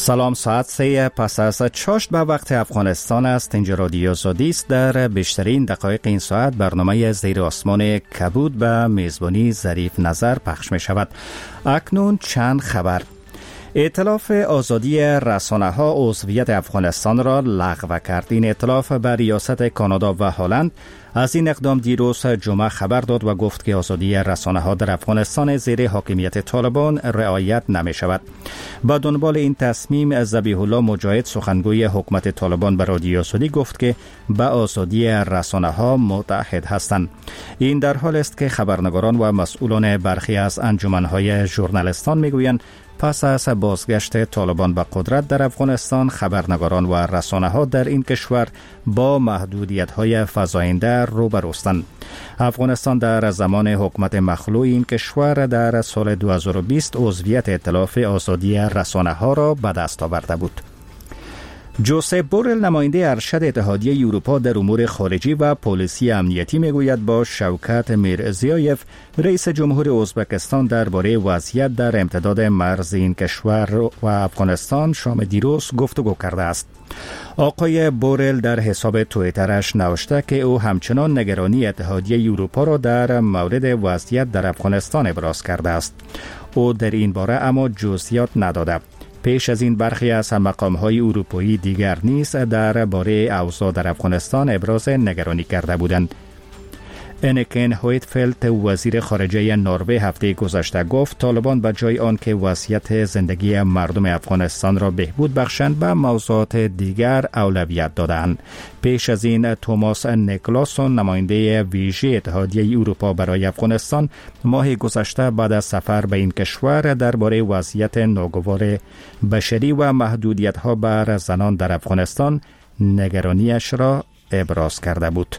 سلام، ساعت 3 پس از چاشت به وقت افغانستان است. اینجا رادیو آزادی است. در بیشترین دقایق این ساعت برنامه زیر آسمان کبود به میزبانی ظریف نظر پخش می شود. اکنون چند خبر. ائتلاف آزادی رسانه‌ها عضویت افغانستان را لغو کرد. این ائتلاف به ریاست کانادا و هلند از این اقدام دیروز جمعه خبر داد و گفت که آزادی رسانه‌ها در افغانستان زیر حاکمیت طالبان رعایت نمی شود. با دنبال این تصمیم ذبیح الله مجاهد سخنگوی حکومت طالبان به رادیو آزادی گفت که به آزادی رسانه‌ها متحد هستند. این در حال است که خبرنگاران و مسئولان برخی از انجمن‌های ژورنالیستان میگویند پس از بازگشت طالبان به قدرت در افغانستان، خبرنگاران و رسانه‌ها در این کشور با محدودیت‌های فزاینده روبروستند. افغانستان در زمان حکومت مخلوع این کشور در سال 2020 عضویت ائتلاف آزادی رسانه‌ها را به دست آورده بود. جوزپ بورل نماینده ارشد اتحادیه اروپا در امور خارجی و پلیسی امنیتی میگوید با شوکت میرزیایف رئیس جمهور ازبکستان درباره وضعیت در امتداد مرز این کشور و افغانستان شام دیروز گفتگو کرده است. آقای بورل در حساب توییترش نوشته که او همچنان نگرانی اتحادیه اروپا را در مورد وضعیت در افغانستان ابراز کرده است. او در این باره اما جزئیات نداده. پیش از این برخی از مقام‌های اروپایی دیگر نیز درباره اوضاع در افغانستان ابراز نگرانی کرده بودند. انیکن هویتفلت وزیر خارجه نروژ هفته گذشته گفت طالبان به جای آنکه وضعیت زندگی مردم افغانستان را بهبود بخشند به موضوعات دیگر اولویت دادند. پیش از این توماس نیکلاسون نماینده ویژه اتحادیه اروپا برای افغانستان ماه گذشته بعد از سفر به این کشور درباره وضعیت ناگوار بشری و محدودیت‌ها بر زنان در افغانستان نگرانیش را ابراز کرده بود.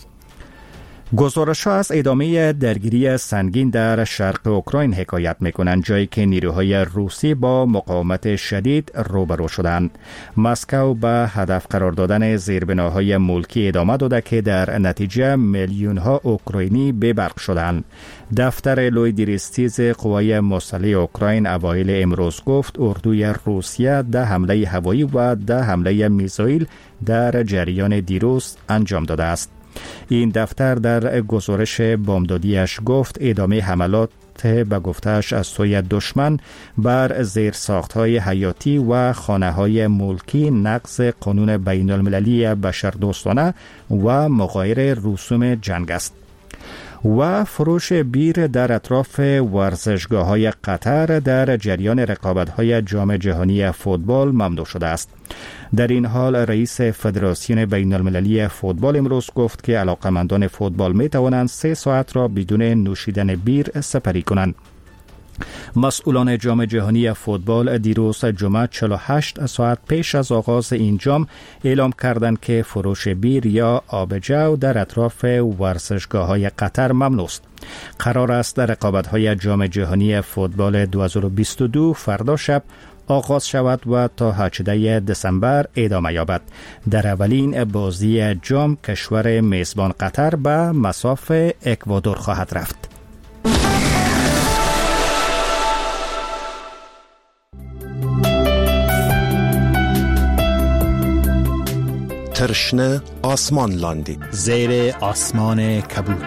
گزارش‌ها از ادامه درگیری سنگین در شرق اوکراین حکایت می‌کنند، جایی که نیروهای روسی با مقاومت شدید روبرو شدند. مسکو به هدف قرار دادن زیربناهای ملکی ادامه داده که در نتیجه میلیون‌ها اوکراینی به‌برق شدند. دفتر لویدریستیز قوای مسلح اوکراین اوایل امروز گفت اردوی روسیه 10 حمله هوایی و 10 حمله میزایل در جریان دیروز انجام داده است. این دفتر در گزارش بامدادیش گفت ادامه حملات به گفته‌اش از سوی دشمن بر زیرساخت‌های حیاتی و خانه‌های ملکی نقض قانون بین‌المللی بشردوستانه و مغایر رسوم جنگ است. و فروش بیر در اطراف ورزشگاه‌های قطر در جریان رقابت‌های جام جهانی فوتبال ممنوع شده است. در این حال رئیس فدراسیون بین‌المللی فوتبال امروز گفت که علاقه‌مندان فوتبال می‌توانند 3 ساعت را بدون نوشیدن بیر سپری کنند. مسئولان جام جهانی فوتبال دیروز جمعه 48 ساعت پیش از آغاز این جام اعلام کردند که فروش بیر یا آب جو در اطراف ورزشگاه‌های قطر ممنوع است. قرار است در رقابت‌های جام جهانی فوتبال 2022 فردا شب آغاز شود و تا 18 دسامبر ادامه یابد. در اولین بازی جام کشور میزبان قطر به مصاف اکوادور خواهد رفت. ترشنه آسمان لاندی زیر آسمان کبود.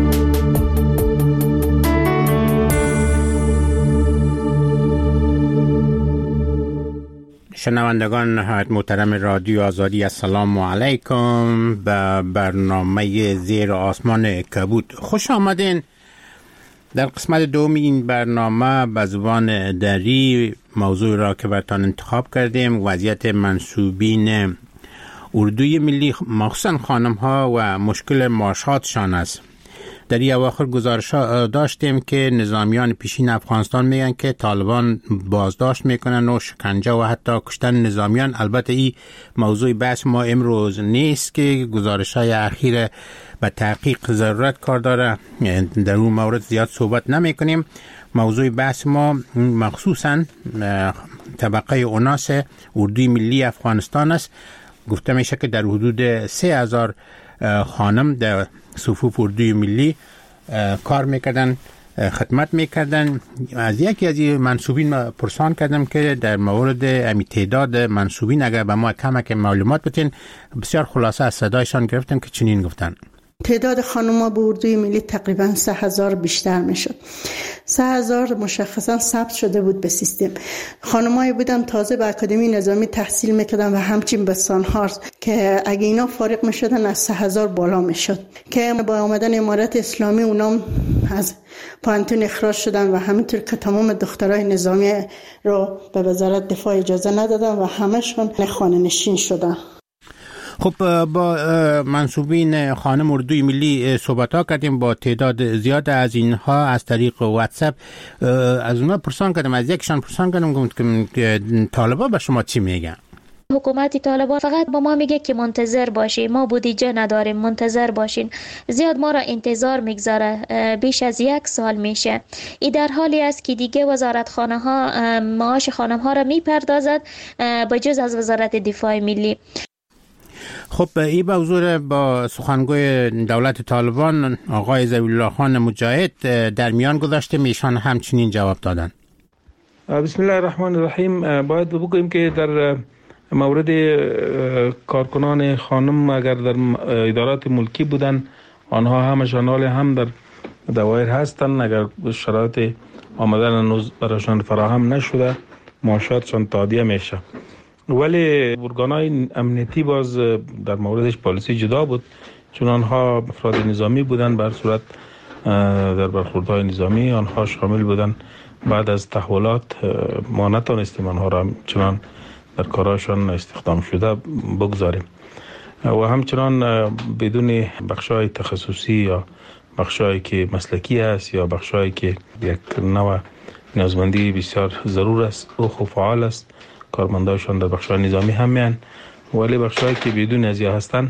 شنوندگان نهایت محترم رادیو آزادی، السلام علیکم به برنامه زیر آسمان کبود خوش آمدین. در قسمت دوم این برنامه به زبان دری موضوع را که براتان انتخاب کردیم وضعیت منصوبین اردوی ملی مخصوصا خانم ها و مشکل معاشاتشان است. در این اواخر گزارش داشتیم که نظامیان پیشین افغانستان میگن که طالبان بازداشت میکنن و شکنجه و حتی کشتن نظامیان. البته این موضوع بحث ما امروز نیست که گزارش های اخیر به تحقیق ضرورت کار داره، در اون مورد زیاد صحبت نمی کنیم. موضوع بحث ما مخصوصا طبقه اوناس اردوی ملی افغانستان است. گفته میشه که در حدود 3000 خانم در صفوف اردوی ملی کار میکردن خدمت میکردن. از یکی از این منصوبین پرسان کردم که در مورد امی تعداد منصوبین اگر به ما کمک معلومات بتین. بسیار خلاصه از صدایشان گرفتم که چنین گفتن: تعداد خانم‌ها به اردوی ملی تقریباً 3000 بیشتر میشد. 3000 مشخصاً ثبت شده بود به سیستم. خانم‌هایی بودن تازه به اکادمی نظامی تحصیل میکردن و همچنین به سانهارز که اگه اینا فارغ میشدن از 3000 بالا میشد که با آمدن امارت اسلامی اونام از پانتون اخراج شدن و همینطور که تمام دخترای نظامی رو به وزارت دفاع اجازه ندادن و همشون خانه نشین شدن. خب با منصوبین خانم اردوی ملی صحبت ها کردیم، با تعداد زیاد از اینها از طریق واتساپ. از اونها پرسان کردم، از یکشان پرسان کردم که طالبان به شما چی میگن؟ حکومت طالبان فقط با ما میگه که منتظر باشین، ما بودجه نداریم، منتظر باشین. زیاد ما را انتظار میگذاره، بیش از 1 سال میشه. این در حالی است که دیگه وزارتخانه ها معاش خانم ها را میپردازد به جز از وزارت دفاع ملی. خب این به حضور با سخنگوی دولت طالبان آقای ضوی الله خان مجاهد در میان گذاشته، ایشان همچنین جواب دادن. بسم الله الرحمن الرحیم. باید بگوییم که در مورد کارکنان خانم اگر در ادارات ملکی بودن، آنها همشان حال هم در دوایر هستند. اگر شرایط آمدن هنوز برایشان فراهم نشده، معاشاتشان تادیه میشه. ولی ارگان‌های امنیتی باز در موردش پالیسی جدا بود، چون آنها افراد نظامی بودن. بر صورت در برخوردهای نظامی آنها شامل بودن. بعد از تحولات ما نتونستیم آنها را چنان در کاراشان استخدام شده بگذاریم و همچنان بدون بخشای تخصصی یا بخشایی که مسلکی است یا بخشایی که یک نوع نیازمندی بسیار ضرور است و فعال است، کارمندایشان در بخشای نظامی هم میان، ولی بخشایی که بدون ازیا هستن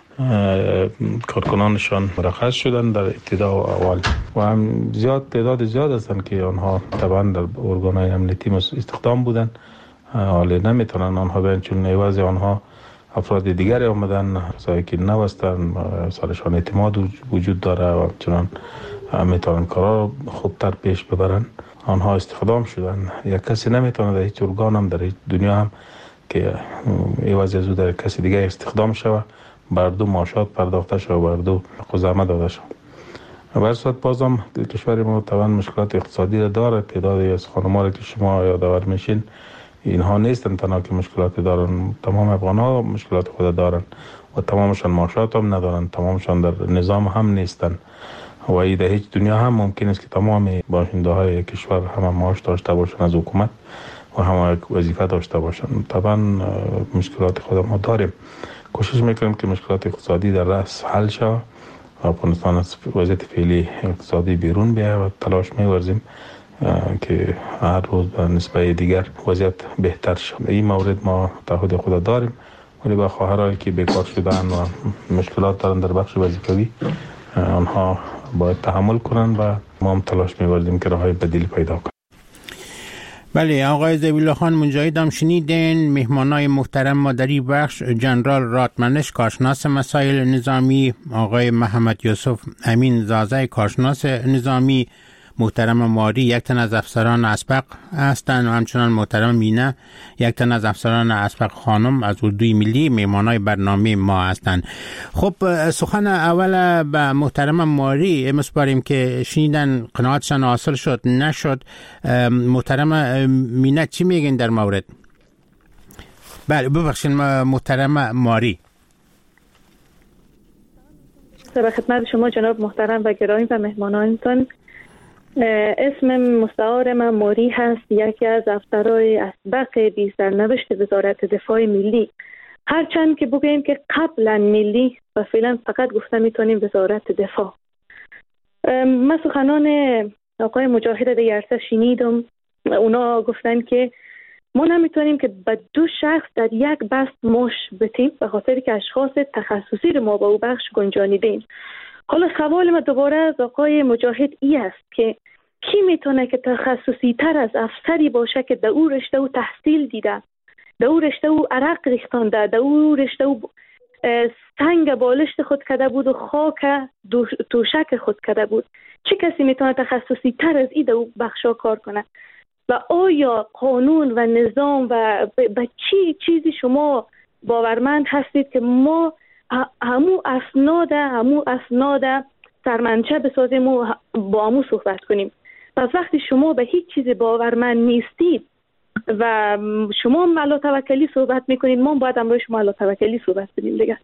کارکنانشان مرخص شدن در ابتدا و اول و هم تعداد زیاد هستن که آنها طبعا در ارگان‌های امنیتی استخدام بودن، حالا نمیتونن آنها بیان چون عوض آنها افراد دیگری آمدن کسایی که نو هستن، سرشان اعتماد وجود داره و چنان میتونن کارا خوبتر پیش ببرن. آنها استخدام شدن. یک کسی نمیتونه در هیچ ارگان هم در هیچ دنیا هم که عوض از او در کسی دیگه استخدام شوه، بر دو معاشات پرداخته شوه، بر دو زحمت داده شوه. بر صورت بازم کشور ما طبعا مشکلات اقتصادی را داره. تعدادی از خانم‌ها که شما یادآور میشین اینها نیستن تنها که مشکلات دارن، تمام افغان‌ها مشکلات خود دارن و تمامشان معاشات هم ندارن، تمامشان در نظام هم نیستن و این در هیچ دنیا هم ممکن است که تمام باشنده‌های کشور هم معاش داشته باشن از حکومت و هم وظیفه داشته باشن. طبعا مشکلات خود ما داریم. کوشش میکنیم که مشکلات اقتصادی در رأس حل شود و افغانستان از وضعیت فعلی اقتصادی بیرون بیاید و تلاش می‌ورزیم که هر روز به نسبت دیگر وضعیت بهتر شد. این مورد ما تعهد خود داریم، ولی با خواهرایی که بیکار شدن و مشکلات دارن در بخش وظیفوی آنها باید تحمل کنن و ما هم تلاش می‌ورزیم که راههای بدیل پیدا کنیم. بله، آقای ضوی الله خان مجاهد هم شنیدین. مهمانای محترم ما در این بخش جنرال راتمنش کارشناس مسائل نظامی، آقای محمد یوسف امین زازه کارشناس نظامی، محترم ماری یک تن از افسران اسبق هستند و همچنان محترم مینه یک تن از افسران اسبق خانم از اردوی ملی مهمانای برنامه ما هستند. خب سخن اول به محترم ماری مسپاریم که شنیدن قناعتشان حاصل شد نشد. محترم مینه چی میگین در مورد؟ بله ببخشید محترم ماری. به خدمت شما جناب محترم و گرامی و مهمانانتان. اسم مستعار من ماری هست، یکی از افسرهای اسبق بی سرنوشت وزارت دفاع ملی. هرچند که بگوییم که قبلا ملی و فعلا فقط گفته میتونیم وزارت دفاع. من سخنان آقای مجاهد دیگرسه شنیدم، اونا گفتن که ما نمیتونیم که به دو شخص در یک بست مش بتیم به خاطر که اشخاص تخصصی رو ما با او بخش گنجانیدیم. حالا سوال ما دوباره از آقای مجاهد ای است که کی میتونه که تخصصی تر از افسری باشه که در او رشته او تحصیل دیده، در او رشته او عرق ریختانده، در او رشته او سنگ بالشت خود کرده بود و خاک توشک خود کرده بود. چه کسی میتونه تخصصی تر از این دو بخشا کار کنه؟ و آیا قانون و نظام و به چی چیزی شما باورمند هستید که ما همو اسناد سرمنشه بسازیم و با همو صحبت کنیم؟ پس وقتی شما به هیچ چیز باورمند نیستید و شما علا توکلی صحبت میکنید، ما باید امروز شما علا توکلی صحبت کنیم دیگه.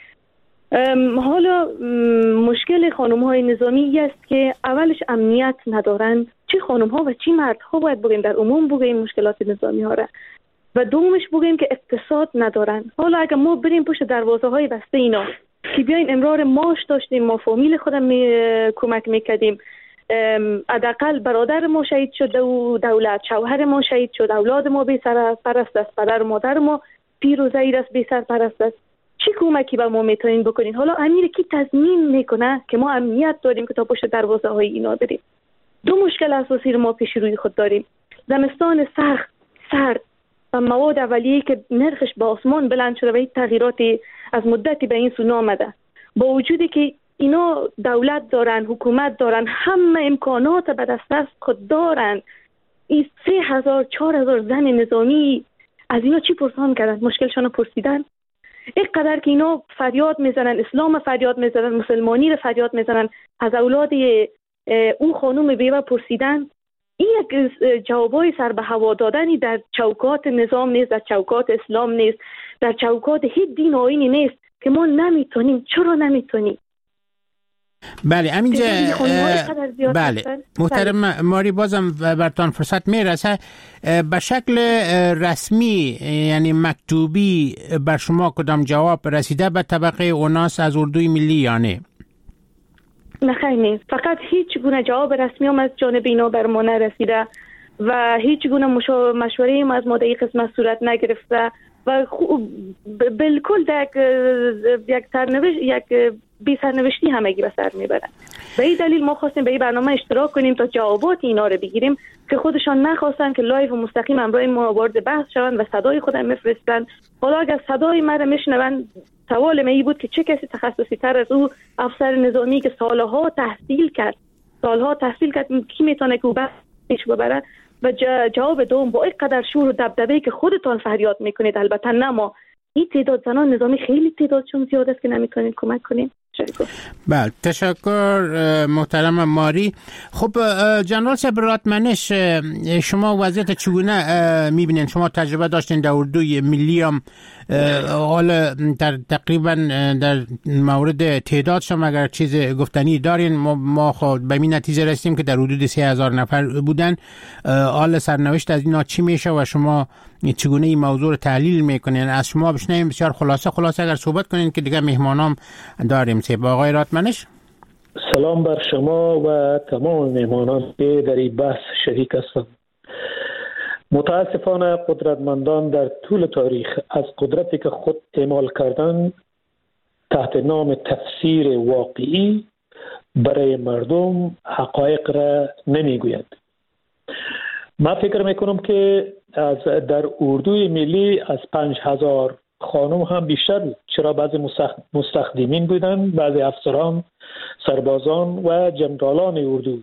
حالا مشکل خانم های نظامی است که اولش امنیت ندارند، چه خانم ها و چه مرد ها باید بگیم، در عموم بگیم مشکلات نظامی ها را، و دومش بگیم که اقتصاد ندارند. حالا اگر ما بریم پشت دروازه های بسته اینا که بیاین امرار معاش داشتیم، ما فامیل خودم کمک میکردیم، حداقل برادر ما شهید شد و دولت، شوهر ما شهید شد، اولاد ما بی سرپرست است، پدر و مادر ما پیر و ضعیف است، بی سرپرست است، چی کمکی به ما میتونین بکنین؟ حالا امیر کی تضمین میکنه که ما امنیت داریم که تا پشت دروازه های اینا بریم؟ دو مشکل اساسی رو ما پیش روی خود داریم: زمستان سخت، سرد و مواد اولیه‌ای که نرخش به آسمان بلند شده و این تغییراتی از مدتی به این سو آمده، با وجودی که اینا دولت دارن، حکومت دارن، همه امکانات به دسترس خود دارن، این 3000-4000 زن نظامی از اینا چی پرسان کردن؟ مشکلشان پرسیدن؟ اینقدر که اینا فریاد میزنن، اسلام فریاد میزنن، مسلمانی رو فریاد میزنن، از اولاد اون خانم بیوه پرسیدن؟ این یک جوابای سر به هوا دادنی در چوکات نظام نیست، در چوکات اسلام نیست، در چوکات هیچ دین آیینی نیست که ما نمیتونیم. چرا نمیتونیم؟ بله همینجا بله محترم ماری، بازم برتان فرصت میرسه. به شکل رسمی یعنی مکتوبی بر شما کدام جواب رسیده به طبقه اوناس از اردوی ملی یا نه؟ نه خیر نیست، فقط هیچ گونه جواب رسمی هم از جانب اینا بر ما نرسیده و هیچ گونه مشوره هم از ما در این قسمت صورت نگرفته و بالکل یک بی سرنوشتی همگی به سر میبرن. به این دلیل ما خواستیم به این برنامه اشتراک کنیم تا جوابات اینا رو بگیریم که خودشان نخواستن که لایو و مستقیم همراه ما وارد بحث شوند و صدای خودم میفرستن. حالا اگر صدای من میشنون، سوال من بود که چه کسی تخصصی تر از او افسر نظامی که سالها تحصیل کرد کی میتونه که او بحث پیش ببره؟ و جواب دوم با اینقدر شور و دبدبه که خودتان فریاد میکنید، البته نه ما، این تعداد زنان نظامی خیلی تعدادشون زیاد است که نمیتونید کمک کنیم. بله تشکر محترم ماری. خب جنرال صاحب راتمنش، شما وضعیت چگونه میبینید؟ شما تجربه داشتین در اردوی ملی هم، حالا تقریبا در مورد تعداد شما اگر چیز گفتنی دارین؟ ما خود به این نتیجه رسیدیم که در حدود 3000 نفر بودن. حال سرنوشت از اینا چی میشه و شما چگونه این موضوع رو تحلیل میکنین؟ از شما بشنویم بسیار خلاصه اگر صحبت کنین که دیگه مهمانام داریم. با آقای راتمنش. سلام بر شما و تمام مهمانان که در این بحث شریک هستند. متاسفانه قدرتمندان در طول تاریخ از قدرتی که خود اعمال کردن تحت نام تفسیر واقعی برای مردم حقایق را نمیگویند. من فکر میکنم که در اردوی ملی از 5000 خانم هم بیشتر بود. چرا بعضی مستخدمین بودن، بعضی افسران، سربازان و جنرالان اردو.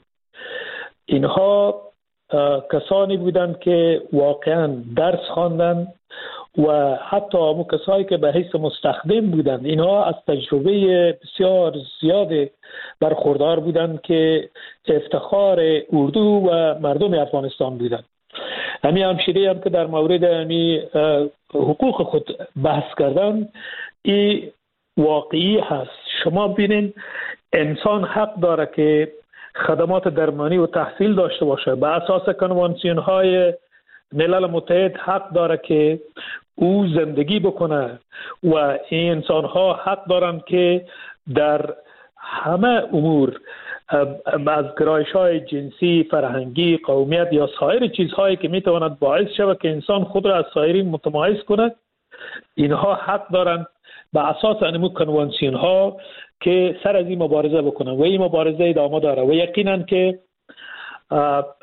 اینها کسانی بودند که واقعا درس خواندن و حتی همون کسایی که به حیث مستخدم بودند اینها از تجربه بسیار زیاد برخوردار بودند که افتخار اردو و مردم افغانستان بودند. همین همشیره هم که در مورد همین حقوق خود بحث کردن، این واقعی هست. شما ببینید انسان حق داره که خدمات درمانی و تحصیل داشته باشه. به اساس کنوانسیون های ملل متحد حق داره که او زندگی بکنه و این انسان ها حق دارن که در همه امور از گرایش های جنسی، فرهنگی، قومیت یا سایر چیزهایی که میتواند باعث شود که انسان خود را از سایرین متمایز کند، اینها حق دارند به اساس انمو کنوانسیون ها که سر از این مبارزه بکنن و این مبارزه ادامه داره. و یقینا که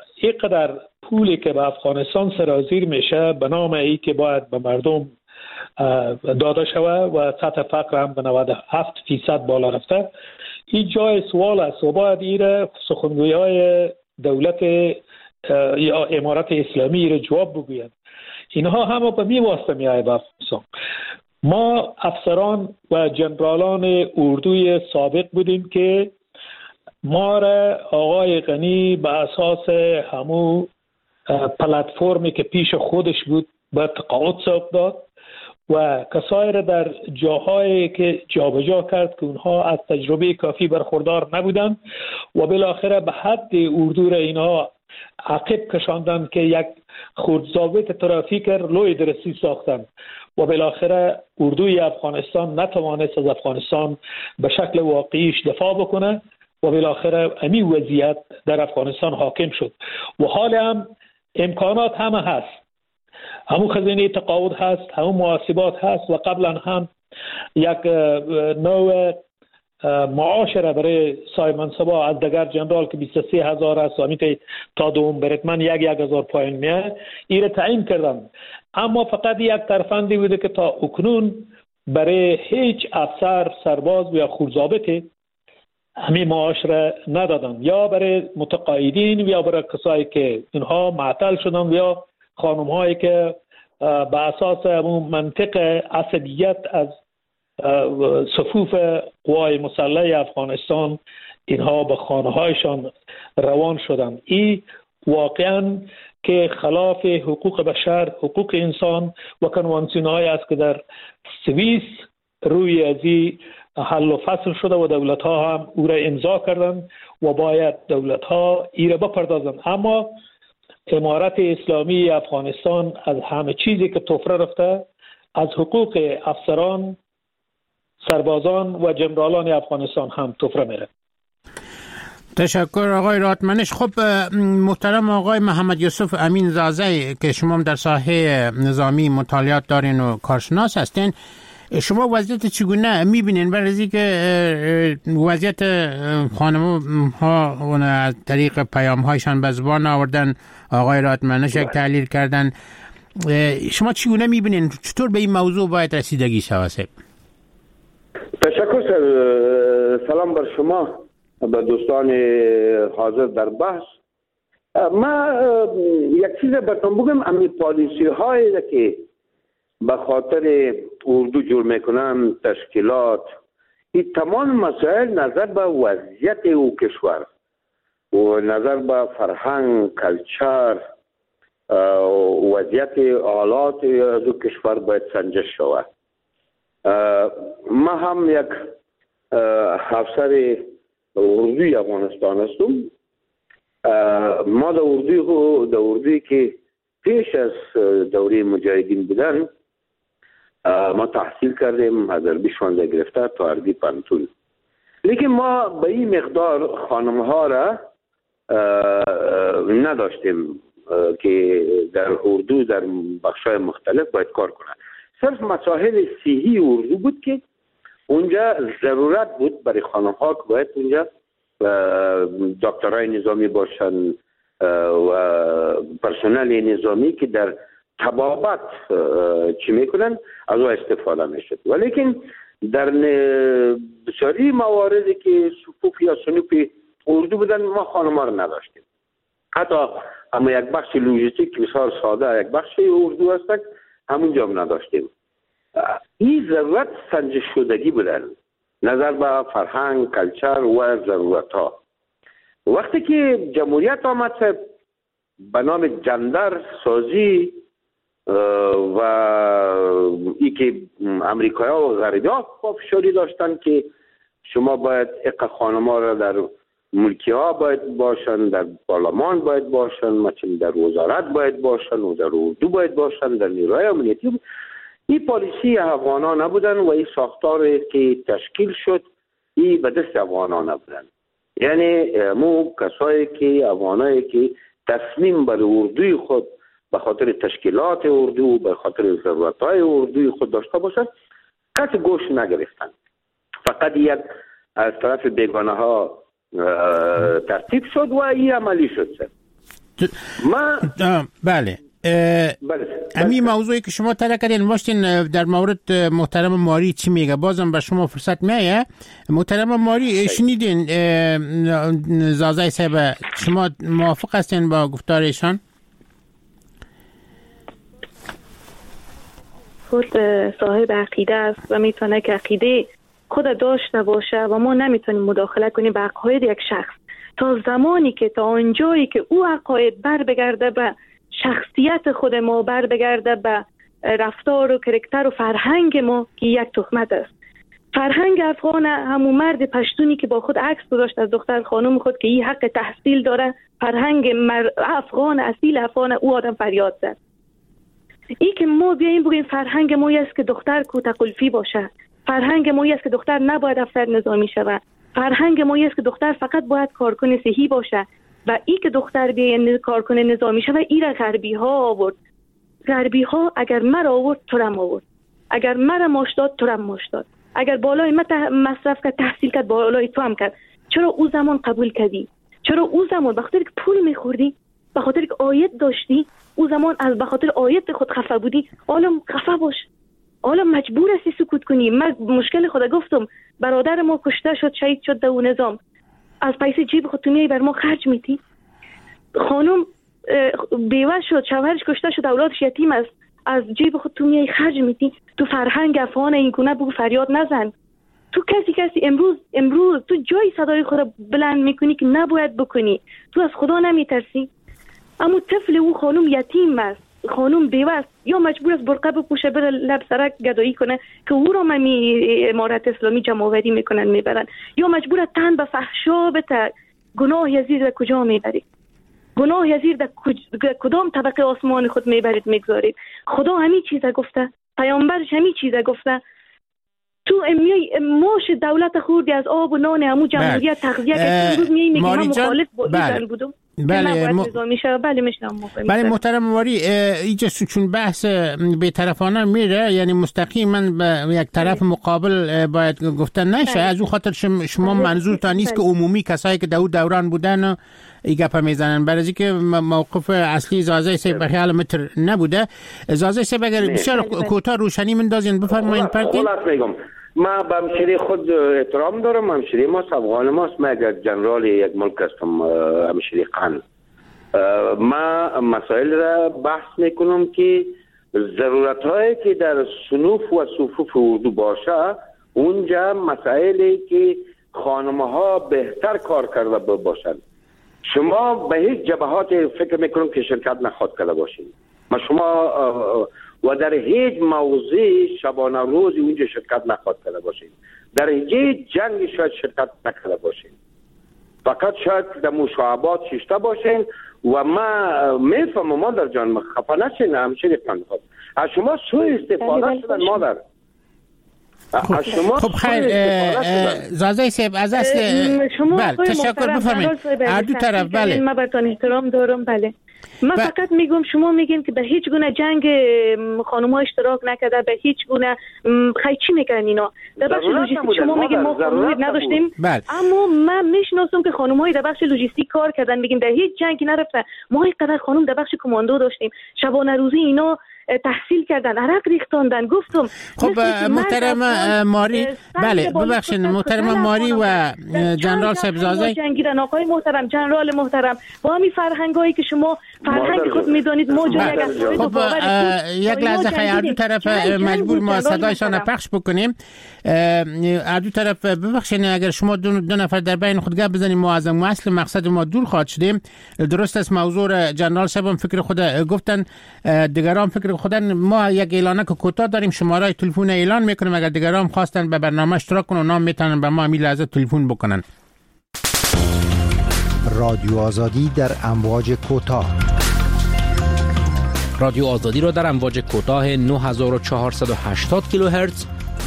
اینقدر پولی که به افغانستان سرازیر میشه به نام ای که باید به مردم داده شوه و سطح فقر هم به 97% بالا رفته. این جای سوال است و باید این سخنگوی های دولت یا امارت اسلامی را جواب بگوید. اینها همه به می واسطه می آید افغانستان. ما افسران و جنرالان اردوی سابق بودیم که ما را آقای غنی به اساس همون پلتفرمی که پیش خودش بود به تقاعد سوق داد و کسایی را در جاهایی که جابجا کرد که اونها از تجربه کافی برخوردار نبودند و بالاخره به حد اردو را اینها عقب کشاندند که یک خردضابط ترافیک لوی درستی ساختند و بالاخره اردوی افغانستان نتوانست از افغانستان به شکل واقعیش دفاع بکنه و بالاخره امی وضعیت در افغانستان حاکم شد و حال هم امکانات همه هست، همون خزینه تقاعد هست، همون محاسبات هست و قبلا هم یک نوع معاش را برای صاحب منصبا از دگر جنرال که 23,000 است و امیت تا دوم برتمن 1,000 پایین میه این را تعیین کردن. اما فقط یک ترفندی بوده که تا اکنون برای هیچ افسر سرباز یا خردضابط همین معاش را ندادن، یا برای متقاعدین یا برای کسایی که اینها معطل شدن یا خانم هایی که به اساس همون منطق عصبیت از صفوف قوای مسلح افغانستان اینها به خانه هایشان روان شدند. این واقعا که خلاف حقوق بشر، حقوق انسان و کنوانسیون های است که در سوئیس روی ازی حل و فصل شده و دولت ها هم او را امضا کردن و باید دولت ها ای را بپردازن. اما امارت اسلامی افغانستان از همه چیزی که طفره رفته، از حقوق افسران، سربازان و جنرالان افغانستان هم طفره میره. تشکر آقای راتمنش. خب محترم آقای محمد یوسف امین زازی که شما هم در ساحه نظامی مطالعات دارین و کارشناس هستین، شما وضعیت چگونه میبینین؟ برای که وضعیت خانم ها از طریق پیام هایشان به زبان آوردن، آقای راتمنش یک تحلیل کردن، شما چگونه میبینین؟ چطور به این موضوع باید رسیدگی شود؟ تشکر سلام بر شما، به دوستان حاضر در بحث. من یک چیز براتون بگم، امی پالیسی هایی که به خاطر اردو جور میکنن تشکیلات، این تمام مسائل نظر به وضعیت او کشور و نظر به فرهنگ، کلچر، وضعیت حالات از او کشور باید سنجش شود. ما هم یک افسر اردوی افغانستان هستم. ما در اردوی که پیش از دوره مجاهدین بودن ما تحصیل کردیم، از عربی شونده گرفته تا عربی پانتون. لیکن ما به این مقدار خانم ها را نداشتیم که در اردو در بخشای مختلف باید کار کنند. صرف مسائل صحی اردو بود که اونجا ضرورت بود برای خانم ها که باید اونجا دکترای نظامی باشن و پرسنل نظامی که در طبابت چی میکنن از او استفاده میشد. ولیکن در بسیاری مواردی که صفوف یا صنوف اردو بودن ما خانم ها رو نداشتیم. حتی اما یک بخش لوژیستیک بسیار ساده یک بخش اردو هست همونجا هم نداشتیم. این ضرورت سنجش شدگی بودن نظر به فرهنگ، کلچر و ضرورت ها. وقتی که جمهوریت آمد به نام جندر سازی و ای که امریکایی ها و غربی ها پافشاری داشتن که شما باید اقا خانم ها را در ملکی ها باید باشن، در پارلمان باید باشن، مثلا در وزارت باید باشن و در اردو باید باشن، در نیروهای امنیتی. این پالیسی افغان ها نبودن و این ساختار که تشکیل شد این به دست افغان ها نبودن. یعنی مو کسایی که افغانایی که تصمیم بر اردوی خود به خاطر تشکیلات اردو، به خاطر ضرورت‌های اردوی خود داشته باشند کسی گوش نگرفتن. فقط یک از طرف بیگانه ها ترتیب شد و این عملی شد. بله امی موضوعی که شما طرح کردین باشین در مورد محترم ماری چی میگه، بازم به شما فرصت میایه. محترم ماری شنیدین زازای صاحب، شما موافق هستین با گفتار ایشان؟ خود صاحب عقیده است و میتونه که عقیده خود داشته باشه و ما نمیتونیم مداخله کنیم به عقاید یک شخص تا زمانی که تا آنجایی که او عقاید بر بگرده به شخصیت خود ما، بر بگرده به رفتار و کرکتر و فرهنگ ما که یک تهمت است. فرهنگ افغان همون مرد پشتونی که با خود عکس گذاشت از دختر خانم خود که این حق تحصیل داره، فرهنگ افغان اصیل افغان، او آدم فریاد زد. این که ما بیاییم بگیم فرهنگ ما است که دختر کوته قلفی باشه، فرهنگ ما است که دختر نباید افسر نظامی شود، فرهنگ ما است که دختر فقط باید کارکن صحی باشه و ای که دختر بیاین کارکن نظامی شود، ای را غربی ها آورد. غربی ها اگر مرا آورد تو رم آورد، اگر مرا ماش داد تو رم ماش داد، اگر بالای مصرف کرد تحصیل کرد بالای تو هم کرد. چرا او زمان قبول کردی؟ چرا او زمان به خاطر که پول میخوردی، به خاطر که عاید داشتی، او زمان از به خاطر عاید خود خفه بودی، حالا خفه باش، حالا مجبور هستی سکوت کنی. من مشکل خود گفتم، برادر ما کشته شد، شهید شد در اون نظام، از پیسه جیب خود تو میای بر ما خرج میتی. خانم بیوه شد، شوهرش کشته شد، اولادش یتیم است، از جیب خود تو میای خرج میتی. تو فرهنگ افغان این گونه بگو فریاد نزن. تو کسی امروز تو جای صدای خود بلند میکنی که نباید بکنی. تو از خدا نمیترسی؟ اما طفل او خانم یتیم است، خانم بیوه است، یا مجبور است برقه بپوشه بره لب سرک گدایی کنه که او را امارت اسلامی جمع‌آوری میکنن میبرن، یا مجبور است تن به فحشا بده. گناه یزید در کجا میبرید؟ گناه یزید در کدام طبقه آسمان خود میبرید میگذارید؟ خدا همین چیزا گفته، پیامبرش همین چیزا گفته. تو موش دولت خوردی از آب و نان همون جمهوریت تغذیه که امروز میگی من مخالف بودم. بله محترم ماری، اینجا چون بحث بی‌طرفانه میره، یعنی مستقیما به یک طرف مقابل باید گفتن نشه. از اون خاطر شما منظور تا نیست که عمومی کسایی که در دوران بودن این گپا میزنن، برای اینکه موقف اصلی زازای صاحب به خیال متر نبوده. زازای صاحب اگر بسیار کوتاه روشنی مندازین بفرمایید. ما به همشیری خود احترام دارم، همشیری ما افغان ماست. من اگر جنرال یک ملک هستم، همشیری قن، ما مسائل را بحث میکنم که ضرورت هایی که در صنوف و صفوف اردو باشه، اونجا مسائلی که خانم ها بهتر کار کرده باشند. شما به هیچ جبهات فکر میکنم که شرکت نخواد کرده باشین. ما شما و در هیچ موضوع شبانه روز اونجا شرکت نخواد کرده باشین، در هیچ جنگ شاید شرکت نکرده باشین، فقط شاید در مشابهات ششته باشین. و ما میفهمم مادر جان، خفه نشین، همشیری قند خود از شما سوء استفاده شدن مادر. خب خیر زازای صاحب از اصل بله تشکر، بفرمایید. هر دو طرف بله من براتون احترام دارم. بله من فقط میگم شما میگین که به هیچ گونه جنگ خانم ها اشتراک نکرده، به هیچ گونه خیلی چی میگن اینا در بخش لوجستیک. شما میگین ما خانم نداشتیم، اما من میشناسم که خانم های در بخش لوجستیک کار کردن، میگیم در هیچ جنگی نرفتن. ما اینقدر خانم در بخش کماندو داشتیم، شبانه روزی اینا تحصیل کردن، عرق ریختاندن. گفتم خب محترم ماری، بله ببخشید محترم ماری و جنرال صاحب زازای جنگیدن. آقای محترم، جنرال محترم، با همین فرهنگایی که شما فرهنگ خود میدونید موجود خب یک لحظه خیلی هر دو طرف مجبور ما صدایشان پخش بکنیم. هر دو طرف ببخشید اگر شما دو نفر در بین خود گپ بزنیم، ما از اصل مقصد ما دور خواهد شدیم. درست است موضوع جنرال صاحب فکر خود گفتن، دیگران فکر خودن. ما یک اعلانه که کوتاه داریم، شماره تلفن اعلان میکنیم، اگر دیگران خواستن به برنامه اشتراک کنن اونا میتونن به ما همین لحظه تلفن بکنن. رادیو آزادی در امواج کوتاه. رادیو آزادی را در امواج کوتاه 9480 کیلوهرتز،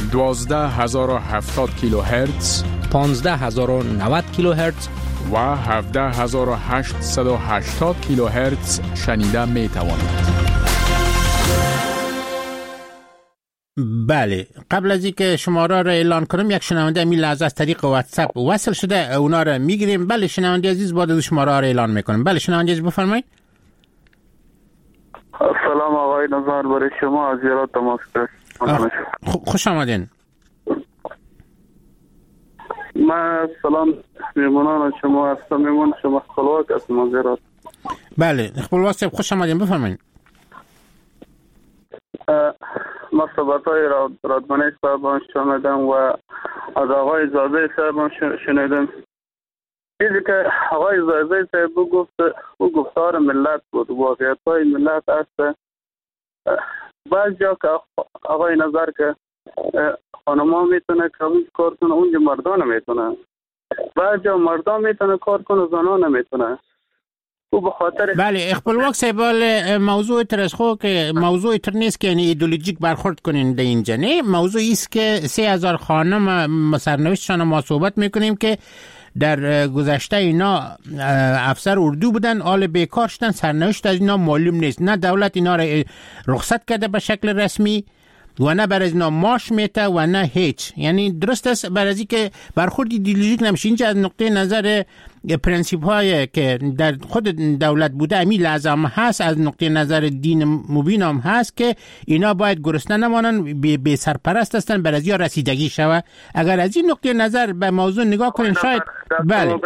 12070 کیلوهرتز، 15090 کیلوهرتز و 17880 کیلوهرتز شنیده می توانید. بله قبل از اینکه شماره را اعلان کنم، یک شنونده همین لحظه از طریق واتساپ وصل شده، اونا را میگیریم. بله شنونده عزیز، بعد از شماره را اعلان میکنم. بله شنونده عزیز بفرمایید. سلام آقای نظر برای شما از ایران تماس گرفتم. خوش آمدین. من سلام میمونان شما هستم، میمون شما خلوات هستم از ایران. بله خلوات صاحب خوش آمدین، بفرمایید. ما صحبت‌های رادمنی صاحبان شنیدم و از آقای زاده صاحبان شنیدم. چیزی که آقای زاده صاحب گفت او گفتار ملت بود، واقعیت‌های ملت است. بعض جا که آقای نظر که خانما میتونه کمی کار کنه، اونجا مردان نمیتونه. بعض جا مردان میتونه کار کنه، زنان نمیتونه. بله اخبالواک صاحب، موضوع ترسخو که موضوع ترنیست که یعنی ایدئولوژیک برخورد کنین در اینجا، نه موضوعی است که 3000 خانم سرنوشتشان ما صحبت میکنیم که در گذشته اینا افسر اردو بودن، آل بیکار شدن، سرنوشت از اینا معلوم نیست، نه دولت اینا را رخصت کرده به شکل رسمی و نه برای اینا معاش میته و نه هیچ. یعنی درست است برای که برخورد ایدئولوژیک نمیشه. اینجا از نقطه نظر پرنسیپ های که در خود دولت بوده امی لازم هست، از نقطه نظر دین مبین هم هست که اینا باید گرسنه نمانن، بی سرپرست هستن، برای ها رسیدگی شوه. اگر از این نقطه نظر به موضوع نگاه کنین شاید بله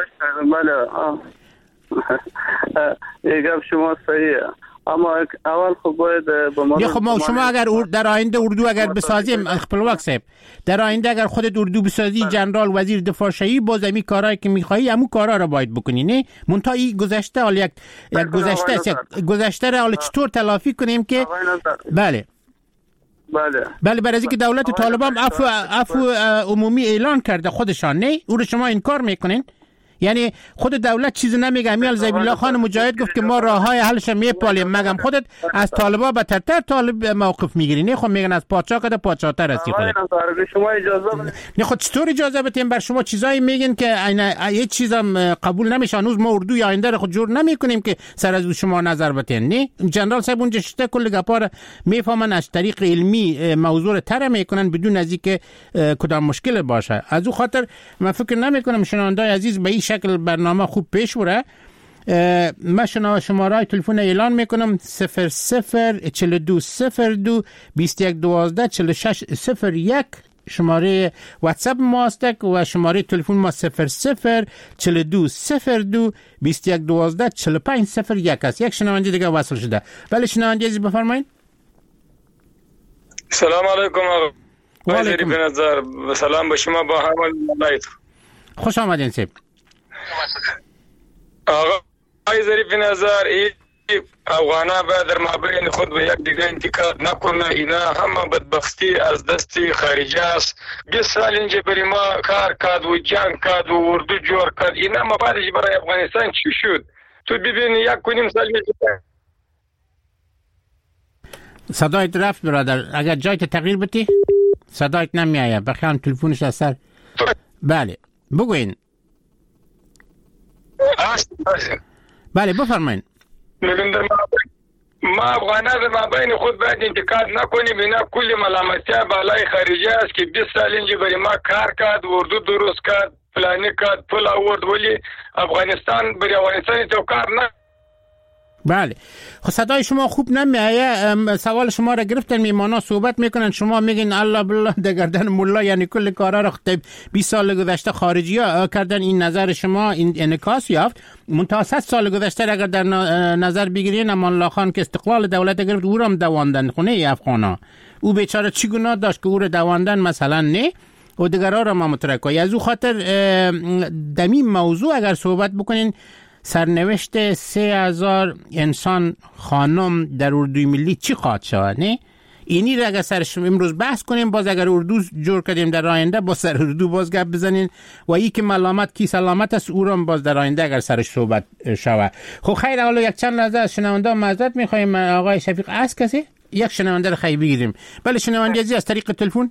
گفت شما صحیحه، اما اول خب باید خب شما اگر در آینده اردو اگر بسازیم اخبالواک صاحب، در آینده اگر خودت اردو بسازی، جنرال وزیر دفاع شوی، باز امی کارهایی که میخوایی همون کارها رو باید بکنی. نه منتها این گذشته حال یک گذشته است، گذشته رو حال چطور تلافی کنیم که بله برای اینکه دولت طالبان عفو عمومی اعلان کرده خودشان، نه او رو شما انکار میکنین. یعنی خود دولت چیزی نمیگه. امیال زبیالله خان مجاهد گفت که ما راههای حلش میپالیم، مگم خودت از طالبا بدتر طالب موقف میگیری؟ نه خب میگن از پادشاه کده پادشاه تر هستی خودت. شما اجازه نه خب چطور اجازه بدیم؟ بر شما چیزایی میگن که هیچ چیزم قبول نمیشه. هنوز ما اردوی آینده رو خود جور نمیکنیم که سر از شما نظر بدین. نه جنرال صاحب اونجا شته کل گپا رو میفهمن، از طریق علمی موضوع رو تر میکنن بدون از اینکه کدام مشکل باشه. از اون خاطر من فکر نمیکنم شنوندای عزیز به این شکل برنامه خوب پیش بره. من شماره تلفن اعلان میکنم 004202 2112 4601 شماره واتساپ ماست و شماره تلفن ما 004202 2112 4501 است. یک شنونده دیگه وصل شده. بله شنونده عزیز بفرمایید. سلام علیکم آقا. وزیر بنظر سلام به شما با همه ملایت. خوش آمدین سیب. آقای ظریف نظر این افغانا باید در مابین خود به یک دیگه انتقاد نکنه. اینا همه بدبختی از دستی خارجی است. 20 سال اینجا برای ما کار کرد و جنگ کرد و اردو جور کرد. اینا ما بعدش برای افغانستان چی شد؟ تو ببین 1.5 سال میشه. صدایت رفت برادر، اگر جایت تغییر بتی صدایت نمیآید. بخیام تلفونش از سر. بله بگوین. بله بفرمایید. ما افغانان ما بین خود باید انتقاد نکنیم. اینا کلی ملامتی بالای خارجی است که 20 سال اینجا برای ما کار کرد، اردو درست کرد، فلانی کرد، پول آورد، ولی افغانستان برای افغانستان تو کار نه. بله خب صدای شما خوب نمیآید. سوال شما را گرفتن، میمانا صحبت میکنن، شما میگین الله بالله دگردن مولا. یعنی کل کارا را 20 سال گذشته خارجی ها کردن. این نظر شما این انعکاس یافت. منتها 100 سال گذشته اگر در نظر بگیرین، امان الله خان که استقلال دولت گرفت او را هم دواندن خونه افغانا. او بیچاره چی گناه داشت که او را دواندن مثلا؟ نه و دیگرها را ما مترکه. از او خاطر دمی موضوع اگر صحبت بکنین، سرنوشت 3000 انسان خانم در اردوی ملی چی خواهد شود؟ نه اینی را اگر سرش امروز بحث کنیم، باز اگر اردو جور کردیم در آینده با سر اردو باز گپ بزنین و ای که ملامت کی سلامت است او را باز در آینده اگر سرش صحبت شود. خب خیر، حالا یک چند لحظه از شنونده معذرت می‌خوایم. آقای شفیق از کسی یک شنونده رو خیلی بگیریم. بله شنونده عزیز از طریق تلفن.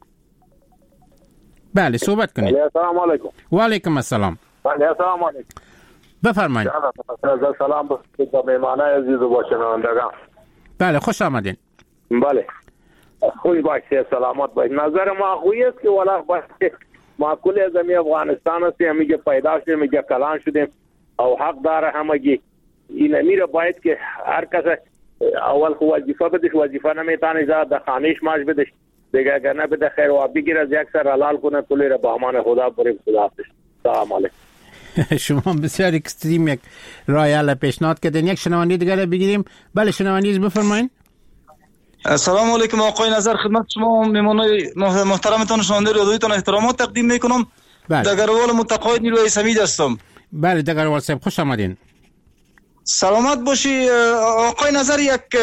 بله صحبت کنید. السلام علیکم. و علیکم السلام. بله السلام علیکم. بفرمایید. سلام به مهمانان عزیز و با شنوندگان. بله خوش آمدین. بله خوش باشید، سلامت باشید. نظر ما خویی است که والا باید ما کل زمین افغانستان هستیم، همیگه پیدا شدیم، همیگه کلان شدیم او حق داره همگی. این امیر باید که هر کس اول خو وظیفه بدش، وظیفه نمیتونه در خانهش ماش بدش دیگه، اگر نه بده خیر و بگیر از یک سر حلال کنه طولی را به امان خدا بریم. خدا حافظ. سلام علیکم. شما بسیار اکستریم یک رای حل پیشنهاد کردین. یک شنونده دیگر رو بگیریم. بله شنونده بفرمایید. سلام علیکم آقای نظر، خدمت شما میمونای محترمتان شنونده رادیویتان احترامات تقدیم میکنم. دگروال متقاعد نیروی سمید هستم. بله دگروال صاحب خوش آمدین. سلامت باشی آقای نظر. یک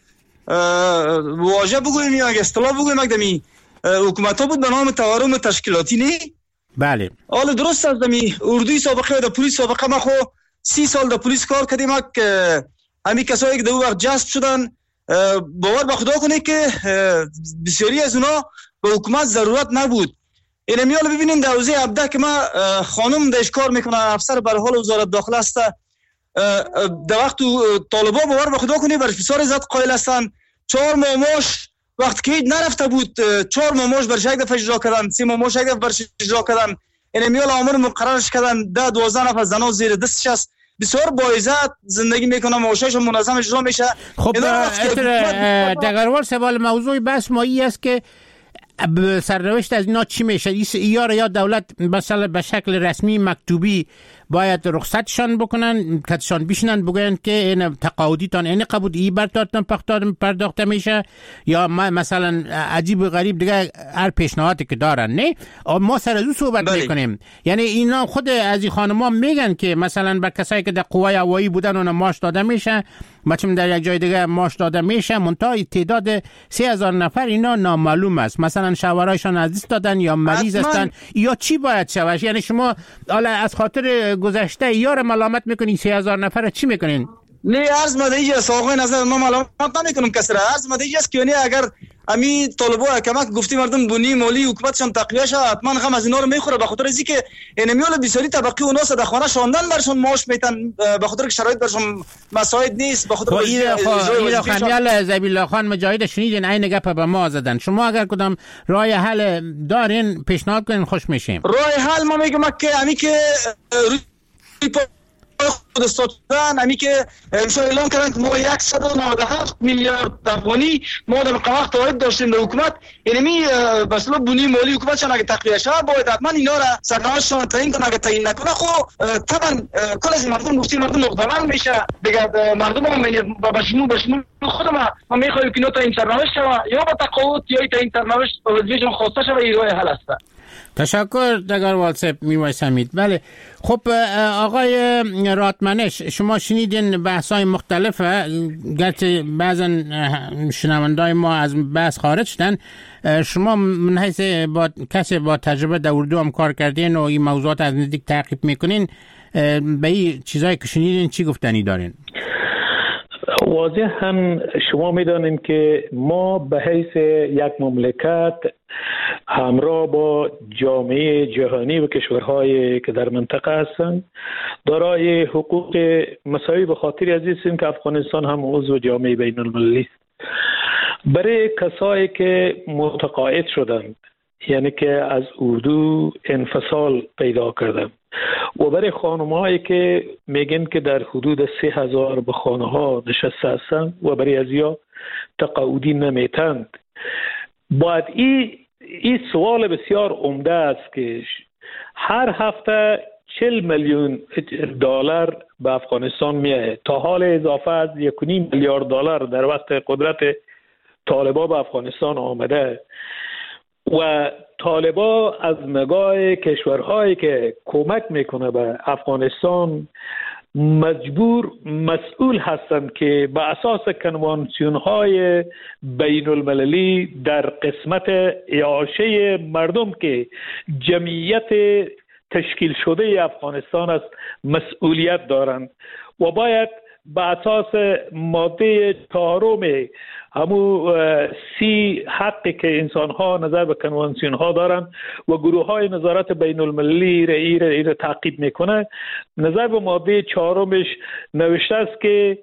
واژه بگویم یا یک اصطلاح بگویم، اگدمی حکومت ها بود به نام تورم تشکیلاتی نی؟ بله. حالا درست است، دمی اردوی سابقه و در پلیس سابقه ما خو 30 سال در پلیس کار کردیم. همین کسایی که در وقت جذب شدن باور به خدا کنه که بسیاری از اونا به حکومت ضرورت نبود. این میال ببینین در حوزه عبده که ما خانم داش کار میکنه، افسر به حال وزارت داخله است. در وقت طالبا باور به خدا کنه برش بسیار عزت قائل هستن. 4 ماه معاش وقتی که نرفته بود 4 ماه معاش برش یک دفعه اجرا کردن، 3 ماه معاش یک دفعه برش اجرا کردن. این میال امر مقررش کردن 10-12 نفر زنا زیر دستش است. بسیار با عزت زندگی میکنه، معاشش منظم اجرا میشه. خب دگروال سوال موضوع بحث ما این است که سرنوشت از اینا چی میشه؟ یا دولت مثلا به شکل رسمی مکتوبی باید رخصتشان بکنن، کتشان بشنن بگوین که این تقاعدیتان این قبول برتاتون پرداخته میشه، یا مثلا عجیب و غریب دیگه هر پیشنهادی که دارن. نه ما سر از او صحبت میکنیم. یعنی اینا خود از این خانما میگن که مثلا به کسایی که در قوای هوایی بودن اون ماش داده میشه، مثلا در یک جای دیگه ماش داده میشه، منتها تعداد 3000 نفر اینا نامعلوم است. مثلا شوهرایشان از دست دادن یا مریض هستن یا چی باید شوش. یعنی شما حالا از خاطر گذشته یار ملامت میکنین 3000 نفر چی میکنین؟ نه عرض مدهی است آقای نظر، ما ملامت نمیکنم کسی را. عرض مدهی است که اگر امی طالبا کمک گفتی مردم بنی مالی حکومتشان تقویه شه، حتما غم از اینا رو میخوره. به خاطر اینکه انمیال بسیاری طبقه اونها در خانه شاندن برشون معاش میتن، به خاطر که شرایط برشون مساعد نیست. به خاطر این خانیال زبیل الله خان مجاهد شنیدین این گپ به ما زدن. شما اگر کدام راه حل دارین پیشنهاد کنین خوش میشیم. راه حل ما میگم که امی که خود استادان همی که امشا اعلام کردن که ما 197 میلیارد افغانی ما در وقت واحد داشتیم در حکومت. اینمی مثلا بنی مالی حکومتشان اگه تقویه شه باید حتما اینا را سرنوشتشان تعیین کنه. اگه تعیین نکنه خب طبعا کل از مردم گفتیم مردم مقدمان میشه دیگه. مردم هم بشمول خود ما میخوایم که اینا تعیین سرنوشت شه یا با تقاعد یا تعیین سرنوشت وظیفه‌شون خواسته شه و ایرای حل است. تشکر دگروال صاحب میوای سمید. بله خب آقای راتمنش، شما شنیدین بحث‌های مختلفه، گرچه بعضا شنوندای ما از بحث خارج شدن. شما من حیث کسی با تجربه در اردو هم کار کردین و این موضوعات از نزدیک تعقیب میکنین، به این چیزایی که شنیدین چی گفتنی دارین؟ واضح هم شما میدانید که ما به حیث یک مملکت همراه با جامعه جهانی و کشورهای که در منطقه هستند دارای حقوق مساوی به خاطر از این که افغانستان هم عضو جامعه بین المللی است. برای کسایی که متقاعد شدند، یعنی که از اردو انفصال پیدا کردند، و برای خانم‌هایی که میگن که در حدود 3000 به خانه ها نشسته هستند و برای ازیا تقاعدی نمیتند، باید این سوال بسیار عمده است که هر هفته 40 میلیون دلار به افغانستان میاد. تا حال اضافه از 1.5 میلیارد دلار در وقت قدرت طالبا به افغانستان آمده و طالبا از نگاه کشورهایی که کمک میکنه به افغانستان مسئول هستند که به اساس کنوانسیون های بین المللی در قسمت اعاشه مردم که جمعیت تشکیل شده افغانستان است مسئولیت دارند و باید به اساس ماده 4 همو 30 حقی که انسان ها نظر به کنوانسیون ها دارن و گروه های نظارت بین المللی را تعقیب میکنه، نظر به ماده 4 نوشته است که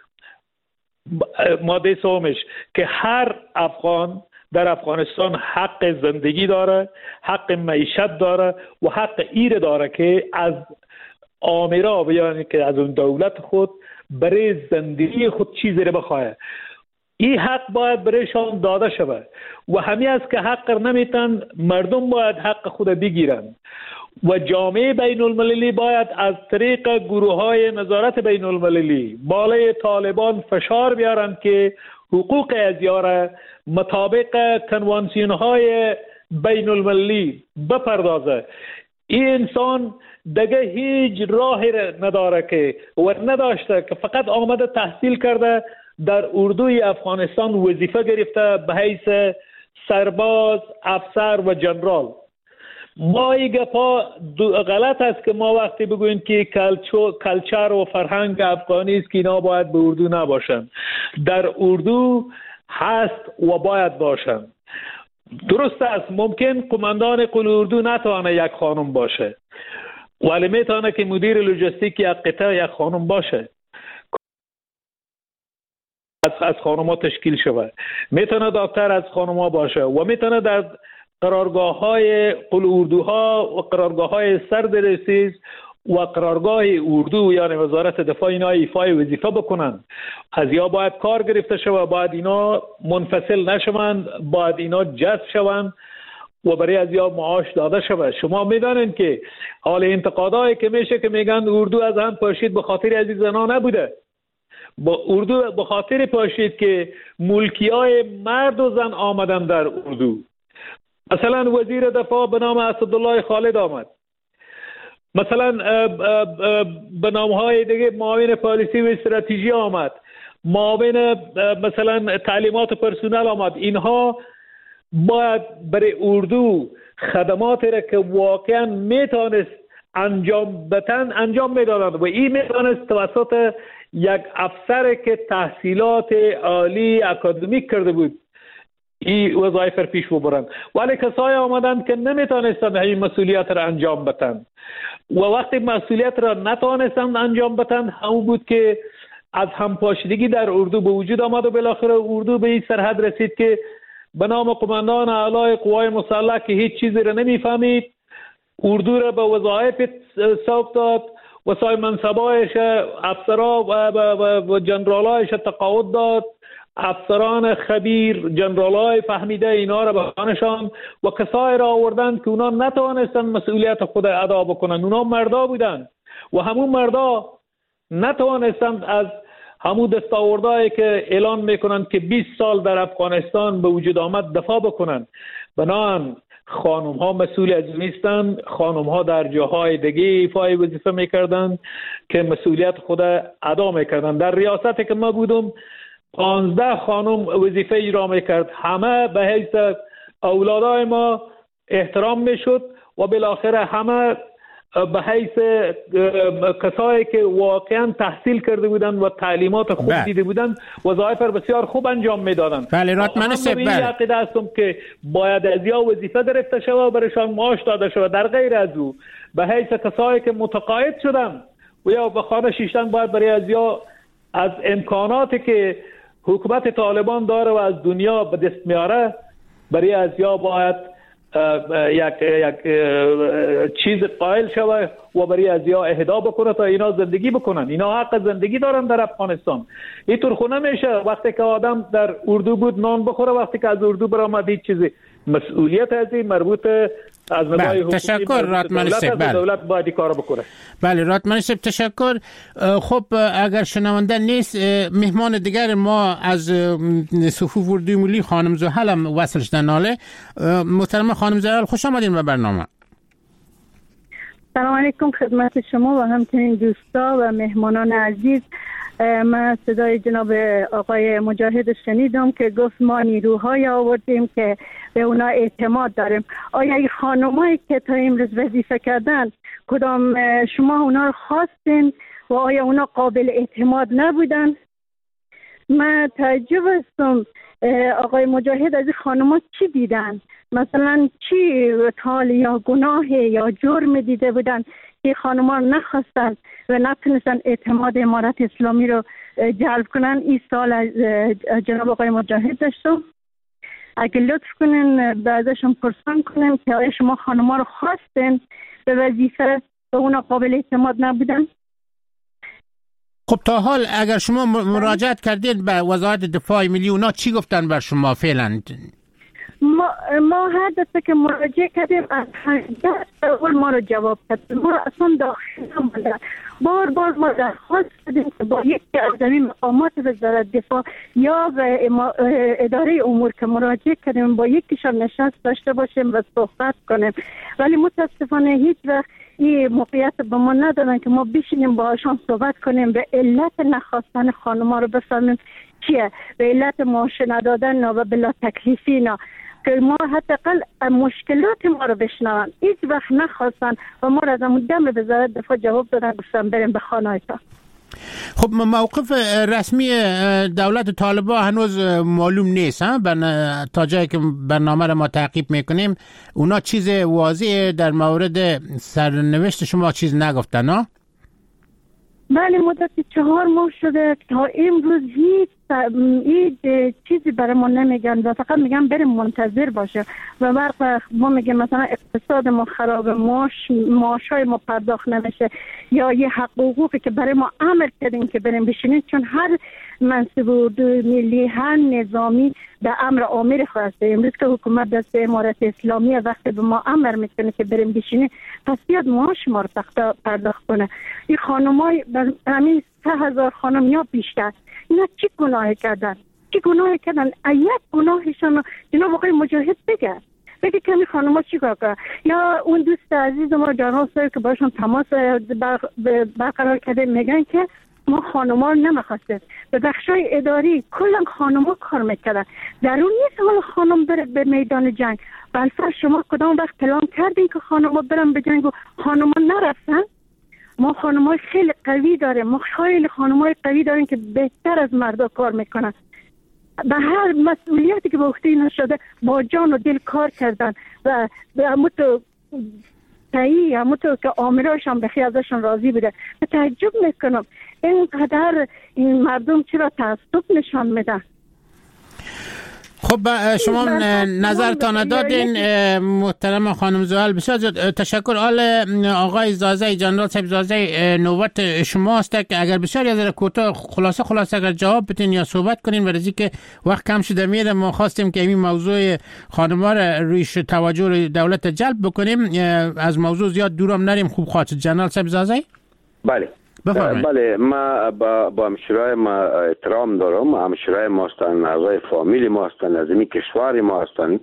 ماده 3 که هر افغان در افغانستان حق زندگی داره، حق معیشت داره و حق ایره داره که از آمرا بیان که از اون دولت خود برای زندگی خود چیزی رو بخواه. این حق باید برایشان داده شود و همین است که حق نمیتن مردم باید حق خود بگیرن و جامعه بین المللی باید از طریق گروه های نظارت بین المللی بالای طالبان فشار بیارن که حقوق ازیا مطابق کنوانسیون های بین المللی بپردازه. این انسان دیگه هیچ راهی نداره که و نداشته که فقط آمده تحصیل کرده در اردوی افغانستان وظیفه گرفته به حیث سرباز، افسر و جنرال. ما این گپا غلط است که ما وقتی بگوییم که کلچر و فرهنگ افغانی است که اینا باید به اردو نباشن. در اردو هست و باید باشن. درست است ممکن قماندان قول اردو نتوانه یک خانم باشه ولی میتونه که مدیر لوجستیک یک قطعه یک خانم باشه، از خانم‌ها تشکیل شود. میتونه دکتر از خانم‌ها باشه و میتونه در قرارگاه‌های قول اردوها و قرارگاه‌های سردرسیز و قرارگاه اردو یعنی وزارت دفاع اینا ایفای وظیفه بکنن. از یا باید کار گرفته شود، باید اینا منفصل نشوند، باید اینا جذب شوند و برای از یا معاش داده شود. شما میدانین که حال انتقادایی که میشه که میگن اردو از هم پاشید به خاطر از این زنا نبوده. با اردو به خاطر پاشید که ملکیای مرد و زن آمدن در اردو. مثلا وزیر دفاع به نام اسدالله خالد آمد، مثلا به نامهای دیگه معاون پالیسی و استراتژی آمد، معاون مثلا تعلیمات پرسنل آمد. اینها باید برای اردو خدمات را که واقعا میتونست انجام بدن انجام میدادند و این میتونست توسط یک افسر که تحصیلات عالی اکادمیک کرده بود این وظایف را پیش ببرند، ولی کسایی آمدند که نمیتونستند این مسئولیت را انجام بدن و وقتی مسئولیت را نتونستند انجام بدن همون بود که از همپاشیدگی در اردو به وجود آمد و بالاخره اردو به این سرحد رسید که به نام قماندان اعلی قوای مسلح که هیچ چیزی را نمیفهمید اردو را به وظایف سوق داد و سایر منصبایش افسرها و جنرالایش تقاعد داد. افسران خبیر جنرالای فهمیده اینا را به خانشان و کسایی را آوردند که اونا نتوانستند مسئولیت خود ادا بکنند. اونا مردا بودند و همون مردا نتوانستند از همون دستاوردهایی که اعلان میکنند که 20 سال در افغانستان به وجود آمد دفاع بکنند. بنابراین خانم ها مسئول از نیستند. خانم ها در جاهای دیگه ایفای وظیفه میکردند که مسئولیت خود ادا میکردند. در ریاستی که ما بودم 15 خانم وظیفه اجرا میکرد. همه به حیث اولادای ما احترام میشد و بالاخره همه به حیث کسایی که واقعا تحصیل کرده بودند و تعلیمات خوب دیده بودند وظایف بسیار خوب انجام میدادند. بله راتمن سب من عقیده هستم که باید از یا وظیفه گرفته شود و برایشان معاش داده شود. در غیر از او به حیث کسایی که متقاعد شدند و یا به خانه شیشتن باید برای از یا از امکاناتی که حکومت طالبان داره و از دنیا به دست میاره برای از یا باید یک چیز قائل شود و برای از یا اهدا بکنه تا اینا زندگی بکنن. اینا حق زندگی دارن در افغانستان. اینطور خونه میشه وقتی که آدم در اردو بود نان بخوره، وقتی که از اردو برآمد هیچ چیزی. مسئولیت از این مربوط از نگاه حقوقی تشکر راتمن صاحب. دولت باید این کارو بکنه. بله راتمن صاحب تشکر. خب اگر شنونده نیست مهمان دیگر ما از صفوف اردوی ملی خانم زحل هم وصل شدن. ناله محترم خانم زحل خوش آمدین به برنامه. سلام علیکم خدمت شما و همچنین دوستا و مهمانان عزیز. من صدای جناب آقای مجاهد شنیدم که گفت ما نیروهای آوردیم که به اونا اعتماد داریم. آیا این خانمایی که تا امروز وظیفه کردن کدام شما اونا رو خواستین و آیا اونا قابل اعتماد نبودن؟ من تعجب هستم آقای مجاهد از این خانم‌ها چی دیدن؟ مثلا چی تال یا گناه یا جرم دیده بودن که خانم‌ها نخواستن و نتونستن اعتماد امارت اسلامی رو جلب کنن؟ این سال از جناب آقای مجاهد داشتم. اگه لطف کنن بعدشون پرسان کنن که آیا شما خانم‌ها رو خواستن به وظیفه به اونا قابل اعتماد نبودن. خب تا حال اگر شما مراجعت کردین به وزارت دفاع ملی، اونا چی گفتن بر شما فعلا؟ ما هر دفعه که مراجعه کردیم از اول ما رو جواب کرد، ما رو اصلا داخل نموندن. بار ما درخواست کردیم که با یکی از این مقامات وزارت دفاع یا اداره امور که مراجعه کردیم با یکیشان نشست داشته باشیم و صحبت کنیم، ولی متاسفانه هیچ وقت این موقعیت به ما ندادن که ما بشینیم باهاشون صحبت کنیم، به علت نخواستن خانم‌ها رو بفهمیم چیه، به علت معاش ندادن و بلا تکلیفی نه، که ما حداقل مشکلات ما رو بشنون. هیچ وقت نخواستن و ما را از دم وزارت دفاع جواب دادن، گفتن بریم به خانه‌تان. خب موقف رسمی دولت طالبان هنوز معلوم نیست تا جایی که برنامه را ما تعقیب میکنیم. اونا چیز واضح در مورد سرنوشت شما چیز نگفتن ها؟ بله، مدت 4 ماه شده تا امروز هیچ چیزی برای ما نمیگن و فقط میگن بریم منتظر باشه و وقت ما میگیم مثلا اقتصاد ما خراب، معاشای ما پرداخت نمیشه یا یه حقوقی که برای ما عمل کردیم که بریم بشینیم، چون هر منصب اردوی ملی، هر نظامی به امر آمر خواسته. امروز که حکومت دست امارت اسلامی وقتی به ما امر میکنه که بریم بشینیم، پس بیاد معاش ما رو پرداخت کنه. این خانمای همین 3000 خانم یا بیشتر، اینا چی گناه کردن؟ یک گناهشان جناب آقای مجاهد بگه کمی خانم‌ها چی کار کنن، یا اون دوست عزیز ما جناب صاحب که باشون تماس برقرار کرده میگن که ما خانم‌ها رو نمیخواستیم. به بخشای اداری کلا خانم‌ها کار میکردن، ضرور نیست حالا خانم بره به میدان جنگ. بلفر شما کدام وقت پلان کردین که خانم‌ها برن به جنگ و خانم‌ها نرفتن؟ ما خانم‌های خیلی قوی داریم، ما خیلی خانم‌های قوی داریم که بهتر از مردا کار میکنن. به هر مسئولیتی که به عهده اینا شده با جان و دل کار کردن و همونطور که آمراشان بخی ازشان راضی بوده. به تعجب میکنم اینقدر این مردم چرا تعصب نشان میدن. خب شما نظرتان دادین محترم خانم زحل، بسیار تشکر. آقای زازی، جنرال صاحب زازی، نوبت شماست که اگر بسیار از کوتاه خلاصه اگر جواب بدین یا صحبت کنین، برای که وقت کم شده میره. ما خواستیم که این موضوع خانم‌ها را رویش توجه دولت جلب بکنیم، از موضوع زیاد دورم نریم. خوب خواهد جنرال صاحب زازی. بله بله، ما با همشورای ما احترام دارم. همشورای ما هستن، اعضای فامیلی ما هستن، از این کشور ما هستن.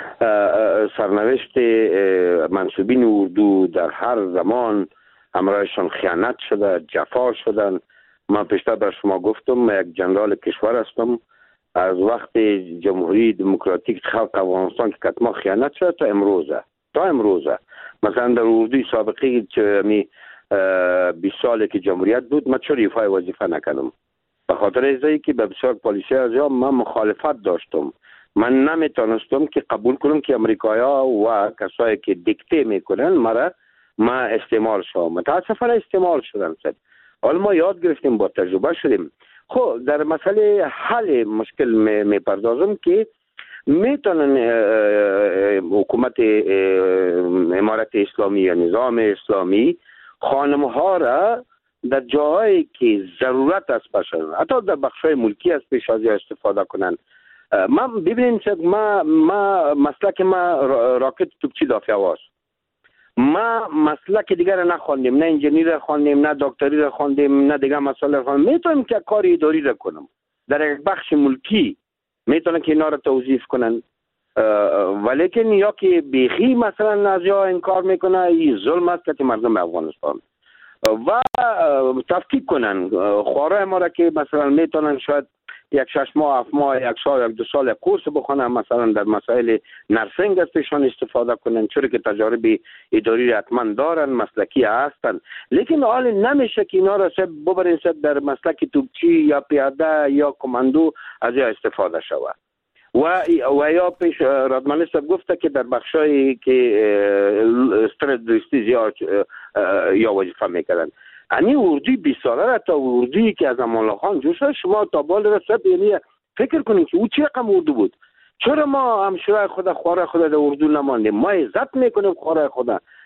سرنوشت منصوبین اردو در هر زمان همراهشان خیانت شده، جفا شدن. من پیشتر بر شما گفتم من یک جنرال کشور هستم. از وقت جمهوری دموکراتیک خلق افغانستان که کتما خیانت شده تا امروزه مثلا در اردوی سابقی که 20 ساله که جمهوریت بود، من چرا ایفای وظیفه نکردم؟ به خاطر ازایی که به بسیار پالیسی از من مخالفت داشتم. من نمیتونستم که قبول کنم که امریکایا و کسایی که دیکته میکنن ما استعمال شدم. متاسفانه استعمال شدن. حالا ما یاد گرفتیم، با تجربه شدیم. خب در مسئله حل مشکل میپردازم که میتونن حکومت امارت اسلامی یا نظام اسلامی خانم‌ها را در جاهایی که ضرورت است باشن، حتی در بخش‌های ملکی از پیش از استفاده کنن. من ببینید ما مسلک ما راکت توپچی دافع هواست. ما مسلک دیگر نخواندیم، نه انجینیر را خواندیم، نه دکتری را خواندیم، نه دیگر مسائل را خواندیم. میتونم که کار اداری را کنم در یک بخش ملکی، میتونن که اینا را توظیف کنن. ولیکن یا که بیخی مثلا از جا انکار میکنه، این ظلم است که مردم افغانستان و تفکیک کنن خواره ما را که مثلا میتونن شاید 6 ماه 7 ماه 1 سال 2 سال کورس بخونن، مثلا در مسائل نرسینگ از پیشان استفاده کنن، چون که تجارب اداری حتما دارن، مسلکی هستن. لیکن حال نمیشه که اینا را ببرین در مسلک توپچی یا پیاده یا کماندو از یا استفاده شود. و یا پیش رادمانی صاحب گفته که در بخشایی که استرادریستی زیاد یا وظیفه میکردن. یعنی اردوی 20 ساله را تا اردویی که از امان الله خان جور شد، شما تا بال رسد یعنی فکر کنید که او چه رقم اردو بود. چرا ما همشورای خدا خواره خدا در اردو نماندیم؟ ما عزت میکنیم خواره خدا.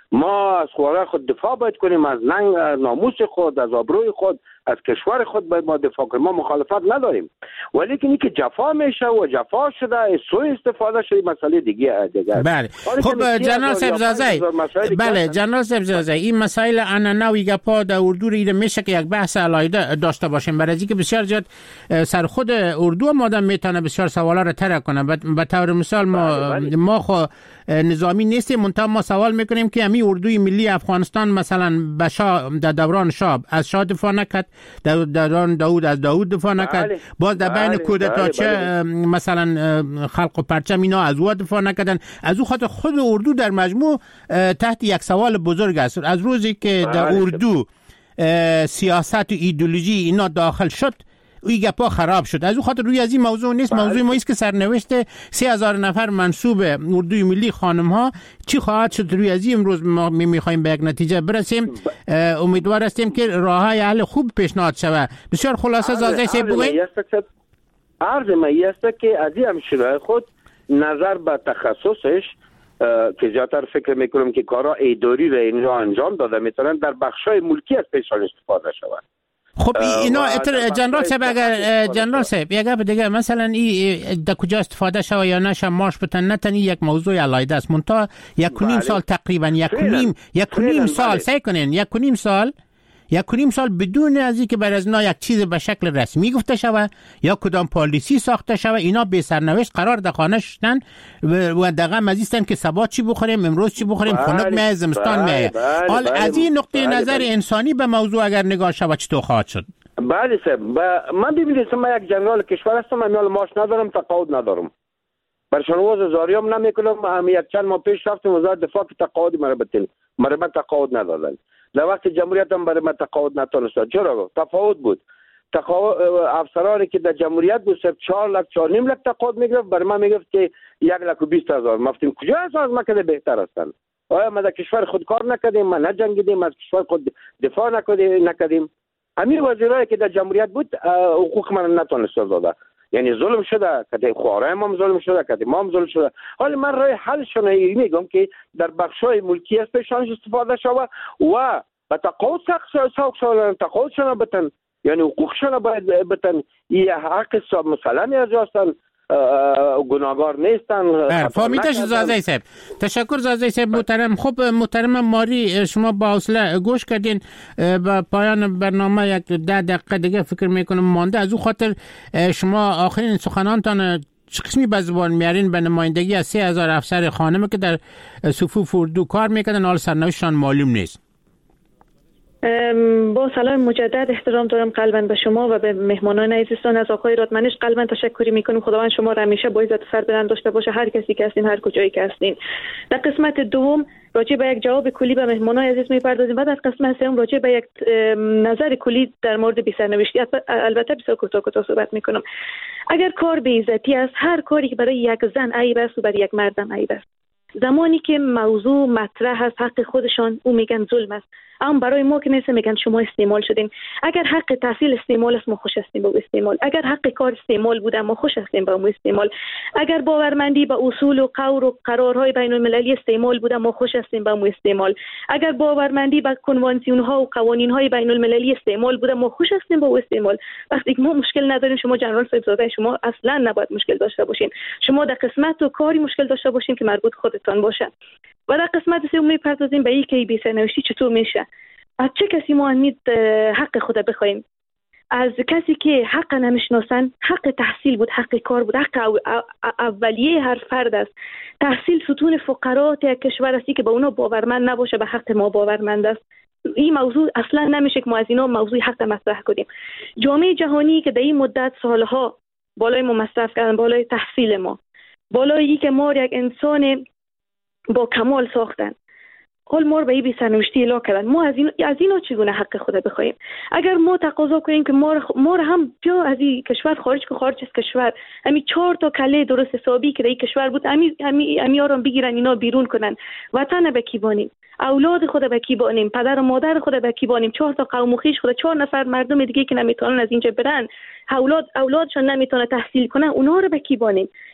ما از خواهر خود دفاع باید کنیم، از ناموس خود، از آبروی خود، از کشور خود باید ما دفاع کنیم. ما مخالفت نداریم، ولی که اینکه جفا میشه و جفا شده سوء استفاده شده مسئله دیگه. بله خب جنرال سبزازی، بله جنرال سبزازی، این مسائل انانوی گپا در اردو رو میشه که یک بحث علایده داشته باشیم، برای اینکه بسیار زیاد سر خود اردو مادام میتونه بسیار سوالا رو طرح کنه. به طور مثال ما خو نظامی نیستیم، منتها ما سوال میکنیم که امی اردوی ملی افغانستان مثلا به شاه در دوران شاه از شاه دفاع نکرد، در دوران داود از داود دفاع نکرد، باز در بین کودتاچه مثلا خلق و پرچم اینا از او دفاع نکردن. از او خاطر خود اردو در مجموع تحت یک سوال بزرگ است. از روزی که در اردو سیاست و ایدئولوژی اینا داخل شد این گپا خراب شد. از او خاطر روی از این موضوع نیست. موضوع ما است که سرنوشت 3000 نفر منسوب اردوی ملی خانم ها چی خواهد شد. روی از این امروز ما میخوایم به یک نتیجه برسیم. امیدوار هستیم که راههای حل خوب پیشنهاد شود. بسیار خلاصه زازه سی بگوین. عرض می است که از این همشیره خود نظر به تخصصش که زیادتر فکر میکنم که کارا اداری را اینجا انجام داده میتونن در بخشای ملکی از پیشان استفاده شود. خب اینا جنرال صاحب اگر جنرال صاحب یک گپ دیگه مثلا این در کجا استفاده شوه یا نشه مارش بتن نتن یک موضوع علایده است. منتها 1.5 سال تقریبا 1.5 سال سعی کنین 1.5 سال بدون از اینکه بر از اینا یک چیز به شکل رسمی گفته شوه یا کدام پالیسی ساخته شوه، اینا به سرنوشت قرار در خانه شدن و دقیقا مزیستن که سبا چی بخوریم، امروز چی بخوریم، خنک میه، زمستان میه. حال از این نقطه نظر انسانی به موضوع اگر نگاه شوه چطور خواهد شد؟ بله صاحب، من ببینید من یک جنرال کشور هستم، من ماش ندارم، تقاعد ندارم، برشانواز زاریام نمیکنم. هم یک چند ماه پیش رفتم وزارت دفاع که تقاعد مرا تقاعد ندادن. در وقت جمهوریت هم برای من تقاعد نتونستن. چرا؟ تفاوت بود. افسرانی که در جمهوریت بود صرف 4 لک 4.5 لک تقاعد میگرفت، برای من میگفت که 1,20,000. ما گفتیم کجا از ما کده بهتر هستن؟ آیا ما در کشور خود کار نکردیم؟ ما نجنگیدیم؟ از کشور خود دفاع نکردیم؟ همین وزیرایی که در جمهوریت بود حقوق من نتونست داده. یعنی ظلم شده، کده خواره ما ظلم شده، کده ما هم ظلم شده. حالا من راه حلش میگم که در بخشای ملکی از پیشانش استفاده شود و به تقاعد تقاعدشان بتن، یعنی حقوقشان باید بتن. این حق مسلمی از هستن، گناهکار نیستن. فهمیدش زازه صاحب. تشکر زازه صاحب محترم. خب محترم ماری، شما با حوصله گوش کردین. با پایان برنامه یک 10 دقیقه دیگه فکر میکنم مانده. از او خاطر شما آخرین سخنانتان چه قسمی به زبان میارین به نمایندگی از 3000 افسر خانم که در صفوف اردو کار میکردن، حال سرنوشتشان معلوم نیست. با سلام مجدد احترام دارم قلباً به شما و به مهمانان عزیزتان. از آقای رادمنش قلباً تشکری میکنم. خداوند شما را همیشه با عزت سر بلند داشته باشه، هر کسی که هستین، هر کجایی که هستین. در قسمت دوم راجع به یک جواب کلی به مهمانان عزیز میپردازیم و در قسمت سوم راجع به یک نظر کلی در مورد بی‌سرنوشتی البته بسیار کوتاه صحبت میکنم. اگر کار به عزتی است، هر کاری که برای یک زن عیب است و برای یک مردم عیب است. زمانی که موضوع مطرح است حق خودشان او میگن ظلم است، اما برای ما که نیست میگن شما استعمال شدین. اگر حق تحصیل استعمال است ما خوش هستیم با استعمال، اگر حق کار استعمال بوده ما خوش هستیم با استعمال، اگر باورمندی به اصول و قول و قرارهای بین المللی استعمال بوده ما خوش هستیم با استعمال، اگر باورمندی به کنوانسیون ها و قوانین های بین المللی استعمال بوده ما خوش هستیم با استعمال. وقتی ما مشکل نداریم، شما جنرال صاحبزاده شما اصلا نباید مشکل داشته باشین. شما در قسمت و کاری مشکل داشته باشین که مربوط خودتان باشه. و در قسمت سوم میپردازیم به اینکه بی‌سرنوشتی چطور میشه. از چه کسی ما امید حق خود بخوایم؟ از کسی که حق نمیشناسن. حق تحصیل بود، حق کار بود، حق اولیه هر فرد است. تحصیل ستون فقرات یک کشور است که به اونا باورمند نباشه به حق ما باورمند است. این موضوع اصلا نمیشه که ما از اینا موضوع حق مطرح کنیم. جامعه جهانی که در این مدت سالها بالای ما مصرف کردن، بالای تحصیل ما، بالای که ما یک انسان با کمال ساختن، حال ما رو به این بی‌سرنوشتی اعلام کردن. ما از اینا چگونه حق خود بخوایم؟ اگر ما تقاضا کنیم که ما رو هم بیا از این کشور خارج از کشور، همین 4 تا کله درست حسابی که در این کشور بود همین رو بگیرن اینا بیرون کنن، وطن به کی بانیم؟ اولاد خود به کی بانیم؟ پدر و مادر خود به کی بانیم؟ 4 تا قوم و خویش خود، 4 نفر مردم دیگه که نمیتونن از اینجا برن، اولادشون نمیتونه تحصیل کنن، اونا رو به کی بانیم؟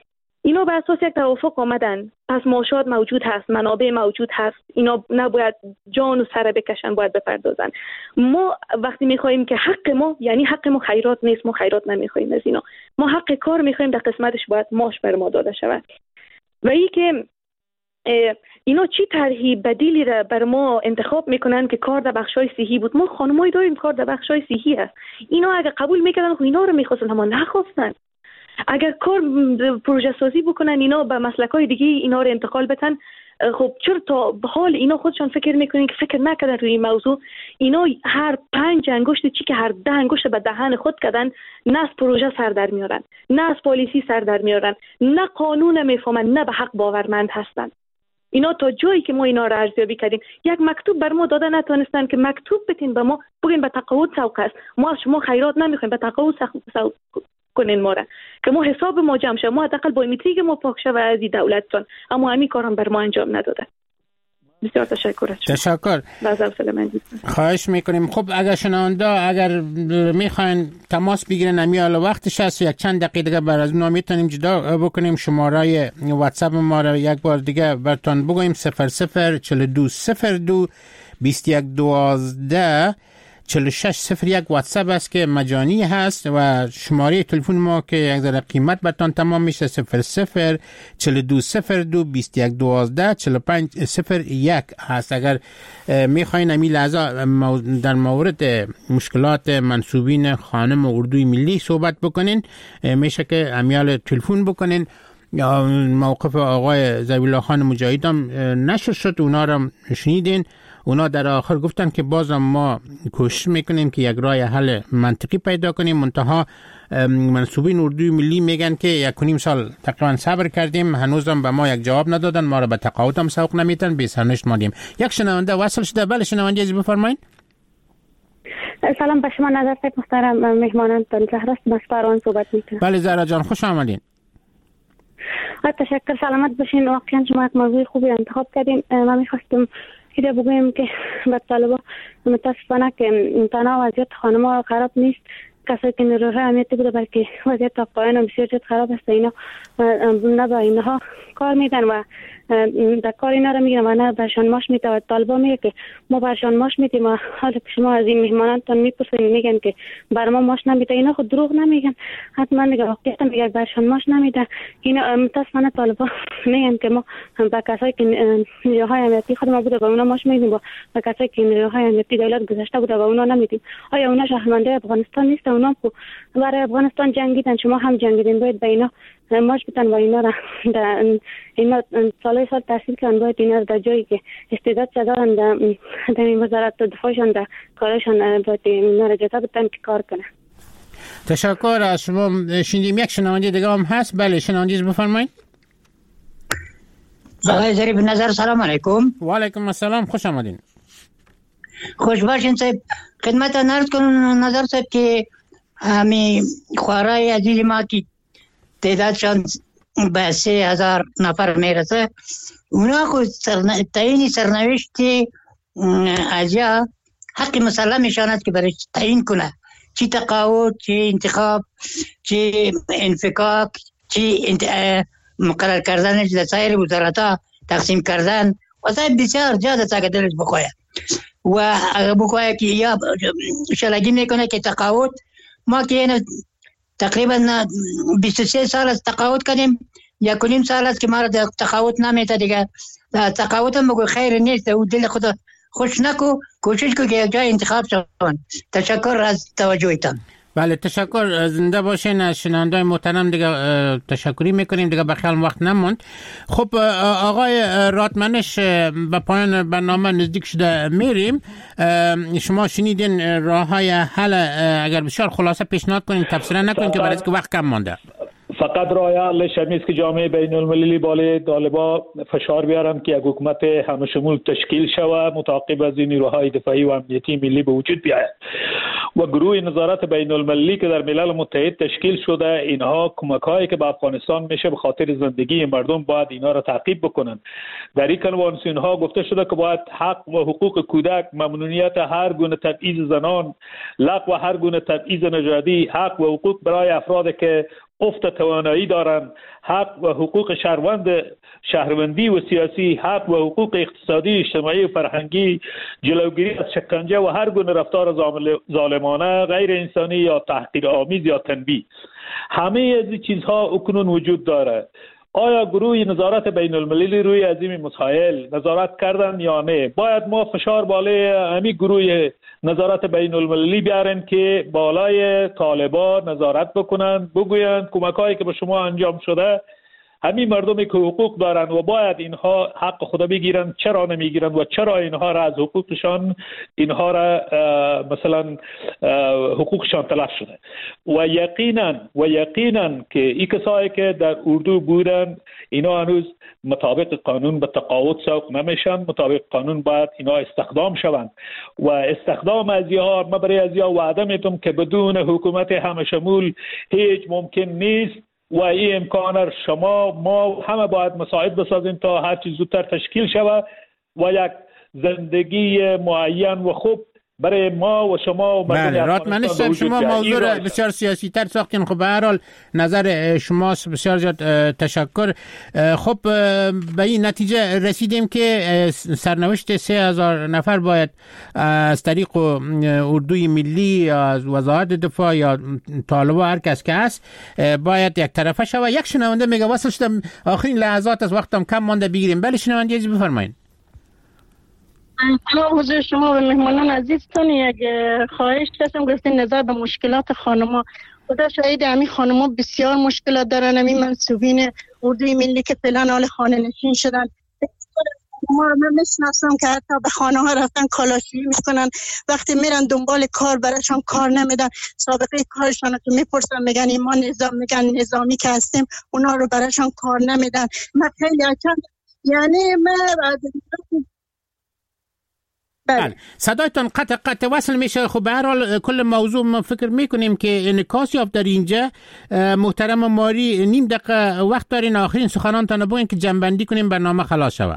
اینا به اساس یک توافق آمدن، پس معاشات موجود هست، منابع موجود هست، اینا نباید جان و سر بکشن، باید بپردازن. ما وقتی میخوایم که حق ما، یعنی حق ما خیرات نیست، ما خیرات نمیخوایم از اینا، ما حق کار میخوایم، در قسمتش باید معاش بر ما داده شود. و ای که اینا چی طرحی بدیلی را بر ما انتخاب میکنن که کار در بخشای صحی بود. ما خانمایی داریم کار در بخشای صحی هست، اینا اگه قبول میکردن خب اینا رو میخواستن، اما نخواستن. اگر کار پروژه سازی بکنن، اینا به مسلکای دیگه اینا رو انتقال بدن. خب چرا تا به حال اینا خودشان فکر میکنن که فکر نکردن روی این موضوع؟ اینا هر 5 انگشت چی که هر 10 انگشت به دهن خود کردن، نه از پروژه سر در میارن، نه از پالیسی سر در میارن، نه قانون میفهمن، نه به حق باورمند هستن. اینا تا جایی که ما اینا را ارزیابی کردیم، یک مکتوب بر ما داده نتونستن که مکتوب بتین به ما بگین به تقاعد سوق است، ما از شما خیرات نمیخوایم، به تقاعد سوق کنین ما را، که ما حساب ما جمع شه، ما حداقل بایومتریک ما پاک شه و از این دولتتون، اما همین کارم بر ما انجام نداده. بسیار تشکر. تشکر. خواهش میکنیم. خب اگر شنونده اگر میخواین تماس بگیرن، امیال وقتش هست، یک چند دقیقه دیگه بعد از اون میتونیم جدا بکنیم. شماره واتساپ ما را یک بار دیگه براتون بگویم: 004202 2112 4601 واتساپ است که مجانی هست، و شماره تلفن ما که یک ذره قیمت براتون تمام میشه 004202 2112 4501 هست. اگر میخواین امی لحظه در مورد مشکلات منصوبین خانم اردوی ملی صحبت بکنین، میشه که امیال تلفن بکنین. یا موقف آقای ذبیح خان مجاهد هم نشر شد، اونا رو شنیدین. اونا در آخر گفتن که بازم ما کوشش میکنیم که یک راه حل منطقی پیدا کنیم. منتها منصوبین اردوی ملی میگن که 1.5 سال تقریبا صبر کردیم، هنوزم به ما یک جواب ندادن، ما را به تقاعد هم سوق نمیتن، بی سرنوشت ماندیم. یک شنونده وصل شده. بله شنونده عزیز بفرمایید. سلام به شما نظر صاحب محترم، مهمانانتان زهرا است، مسپران صحبت میکنم. بله زهرا جان خوش آمدین. تشکر، سلامت باشین. واقعا شما یک موضوع خوبی انتخاب کردین. من میخواستم که بگویم که به طالبا متاسفانه که تنها وضعیت خانم‌ها خراب نیست، کسایی که نیروهای امنیتی بوده بلکه وضعیت آقایان هم بسیار جد خراب است. اینا نه با اینها کار میدن و در کار اینا رو میگیرن و نه برشان ماش میده و طالبا میگه که ما برشان ماش میدیم و حالا که شما از این مهمانانتان میپرسین میگن که بر ما ماش نمیده. اینا خود دروغ نمیگن، حتما میگه واقعیت میگه برشان ماش نمیده. اینا متاسفانه طالبا میگن که ما با کسایی که نیروهای امنیتی خود ما بوده با اونا ماش میدیم، با کسایی که نیروهای امنیتی دولت گذاشته بوده با اونا نمیدیم. آیا اونا شهروندای افغانستان نیست؟ اونا برای افغانستان جنگیدن، شما هم جنگیدین، باید به اینا ماش بدن و اینا را اینا سال تحصیل کردن، باید اینا را در جایی که استعداد دارن در این وزارت دفاعشان در کارشان باید اینا را اجازه بدن که کار کنن. تشکر از شما. شنیدیم یک شنونده دیگه هم هست. بله شنونده بفرمایید. آقای ظریف نظر سلام علیکم. و علیکم السلام، خوش آمدین. خوش باشین صاحب. خدمت عرض کنم نظر صاحب که همی خوارای عزیز ما که تعدادشان به 3000 نفر میرسه، اونا خود تعیین سرنوشت اجیا حق مسلمشان است که برای تعیین کنه، چی تقاعد، چی انتخاب، چی انفکاک، چی مقرر کردن در سایر وزارت‌ها، تقسیم کردن و صاحب بسیار زیاده تا که دلش بخواه و بخواه که یا شلگی میکنه که تقاعد. ما که اینو تقریبا 23 سال از تقاعد کردیم، 1.5 سال است که ما را تقاعد نمیده دیگه. تقاعد هم بگو خیر نیست، او دل خود خوش نکو، کوشش کو که یک جای انتخاب شون. تشکر از توجهتان. بله تشکر، زنده باشین. از شنونده‌های محترم دیگه تشکری میکنیم، دیگه بخیال وقت نموند. خب آقای راتمنش به پایان برنامه نزدیک شده میریم. شما شنیدین راههای حل، اگر بسیار خلاصه پیشنهاد کنین، تفسیر نکنین که برای که وقت کم مانده. فقط راه حلش همیز که جامعه بین المللی بالای طالبا فشار بیارن که یک حکومت همشمول تشکیل شوه، متعاقب از این نیروهای دفاعی و امنیتی ملی به وجود بیاید و گروه نظارت بین المللی که در ملل متحد تشکیل شده، اینها کمک‌هایی که به افغانستان میشه به خاطر زندگی مردم باید اینا را تعقیب بکنن. در این کنوانسیون ها گفته شده که باید حق و حقوق کودک، ممنوعیت هر گونه تبعیض زنان، لغو هر گونه تبعیض نژادی، حق و حقوق برای افرادی که افت توانایی دارند، حق و حقوق شهروندی و سیاسی، حق و حقوق اقتصادی، اجتماعی و فرهنگی، جلوگیری از شکنجه و هر گونه رفتار ظالمانه، غیر انسانی یا تحقیرآمیز یا تنبیه. همه از این چیزها اکنون وجود داره. آیا گروه نظارت بین المللی روی از این مسائل نظارت کردن یا نه؟ باید ما فشار بالای همین گروه نظارت بین المللی بیارن که بالای طالبان نظارت بکنن، بگویند کمک‌هایی که به شما انجام شده همین مردمی که حقوق دارن و باید اینها حق خدا بگیرن، چرا نمیگیرن و چرا اینها را از حقوقشان اینها را مثلا حقوقشان تلف شده. و یقینا که این کسایی که در اردو بودن اینا هنوز مطابق قانون به تقاعد سوق نمیشن، مطابق قانون باید اینا استخدام شوند و استخدام از اینها ما برای از اینها وعده میتونم که بدون حکومت همه شمول هیچ ممکن نیست و این امکان ما همه باید مساعد بسازیم تا هر چیز زودتر تشکیل شود و یک زندگی معین و خوب برای ما و شما و بله. راتمنش صاحب شما موضوع را بسیار سیاسی تر ساختین. خب به هر حال نظر شماست، بسیار زیاد تشکر. خب به این نتیجه رسیدیم که سرنوشت 3000 نفر باید از طریق اردوی ملی یا از وزارت دفاع یا طالبان هر کس که هست باید یک طرفه شود. یک شنونده میگه واسه شدم آخرین لحظات از وقتم کم مانده بگیریم. بله شنونده یه بفرمایید. سلام حضور شما و مهمانان عزیزتون. یک خواهش داشتم گفتین نظر به مشکلات خانما. خدا شاید همین خانما بسیار مشکلات دارن. همین منصوبین اردوی ملی که فعلا حال خانه نشین شدن، ما میشناسم که حتی به خانه ها رفتن کالاشویی میکنن، وقتی میرن دنبال کار براشون کار نمیدن، سابقه کارشان که میپرسن میگن ما نظامی که هستیم، اونا رو براشون کار نمیدن. من خیلی یعنی بله. صدایتان قطع وصل میشه. خب به هر حال کل موضوع ما فکر میکنیم که انعکاس یافت در اینجا. محترم ماری نیم دقیقه وقت دارین، آخرین سخنانتان بگوین که جنبندی کنیم برنامه خلاص شود.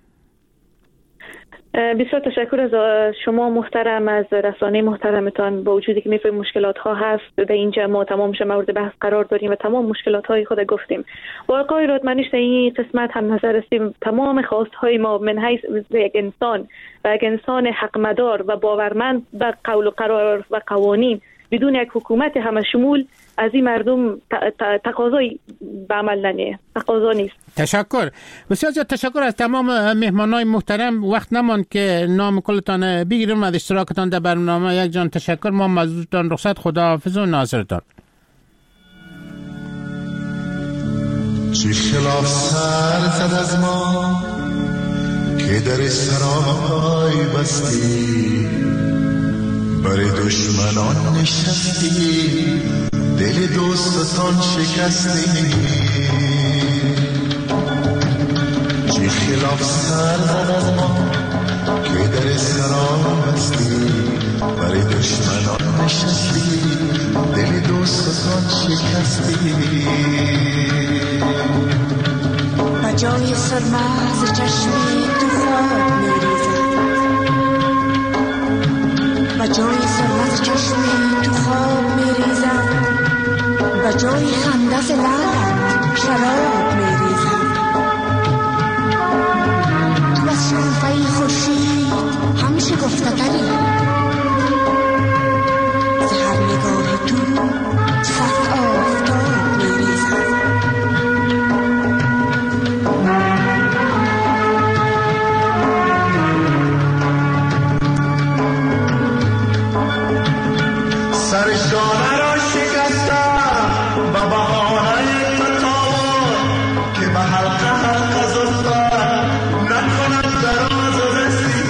بسیار تشکر از شما محترم، از رسانه محترمتان. با وجودی که میفهمیم مشکلات ها هست در اینجا، ما تمامش مورد بحث قرار داریم و تمام مشکلات های خود گفتیم. با آقای رادمنش در این قسمت هم نظر هستیم. تمام خواست های ما من حیث یک انسان و یک انسان حق مدار و باورمند به قول و قرار و قوانین بدون یک حکومت همه شمول از این مردم تقاضای به عمل نمیه، تقاضا نیست. تشکر، بسیار زیاد تشکر از تمام مهمانای محترم. وقت نماند که نام کلتان بگیرم از اشتراکتان در برنامه. یک جان تشکر. ما مزدورتان رخصت، خداحافظ و ناصرتان. چه خلاف سر زد از ما که در سرای بستی، برای دشمنان نشستی، دل دوستان شکستی. چه خلاف سر زد از ما که در سرای بستی، برای دشمنان نشستی، دل دوستان شکستی. بجای سرمز چشمی تو خواب میریزد، بجای سرمز چشمی تو خواب میریزد، بجای خندس لعلت شراب میریزد. تو از شنفه خورشید هم شگفته تری، زهر نگاه تو صد آفتاب میریزد. سرشانه را شکستم با بهانه تطاول، که به حلقه حلقه زلفت نکند دراز و رسی.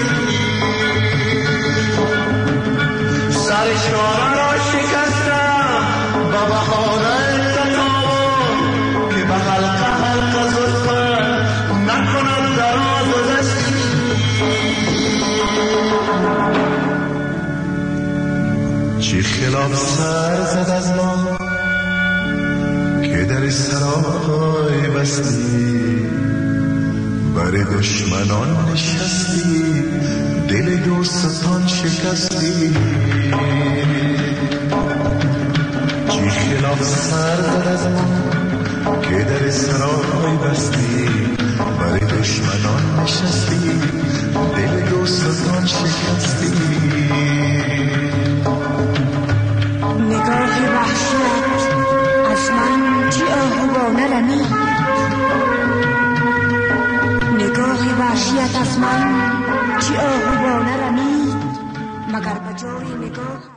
سرشانه را شکستم با بهانه تطاول، که به حلقه حلقه زلفت نکند دراز و رسی. چه خلاف سر زد از ما که در سرای بستی، برای دشمنان نشستی، دل دوستان شکستی. چه خلاف سر زد از ما که در سرای بستی برای دشمنان نشستی دل دوستان شکستی نگاه وحشت از من چی آهوانه رمید نگاه وحشیت از من چی آهوانه رمید مگر به جای نگاه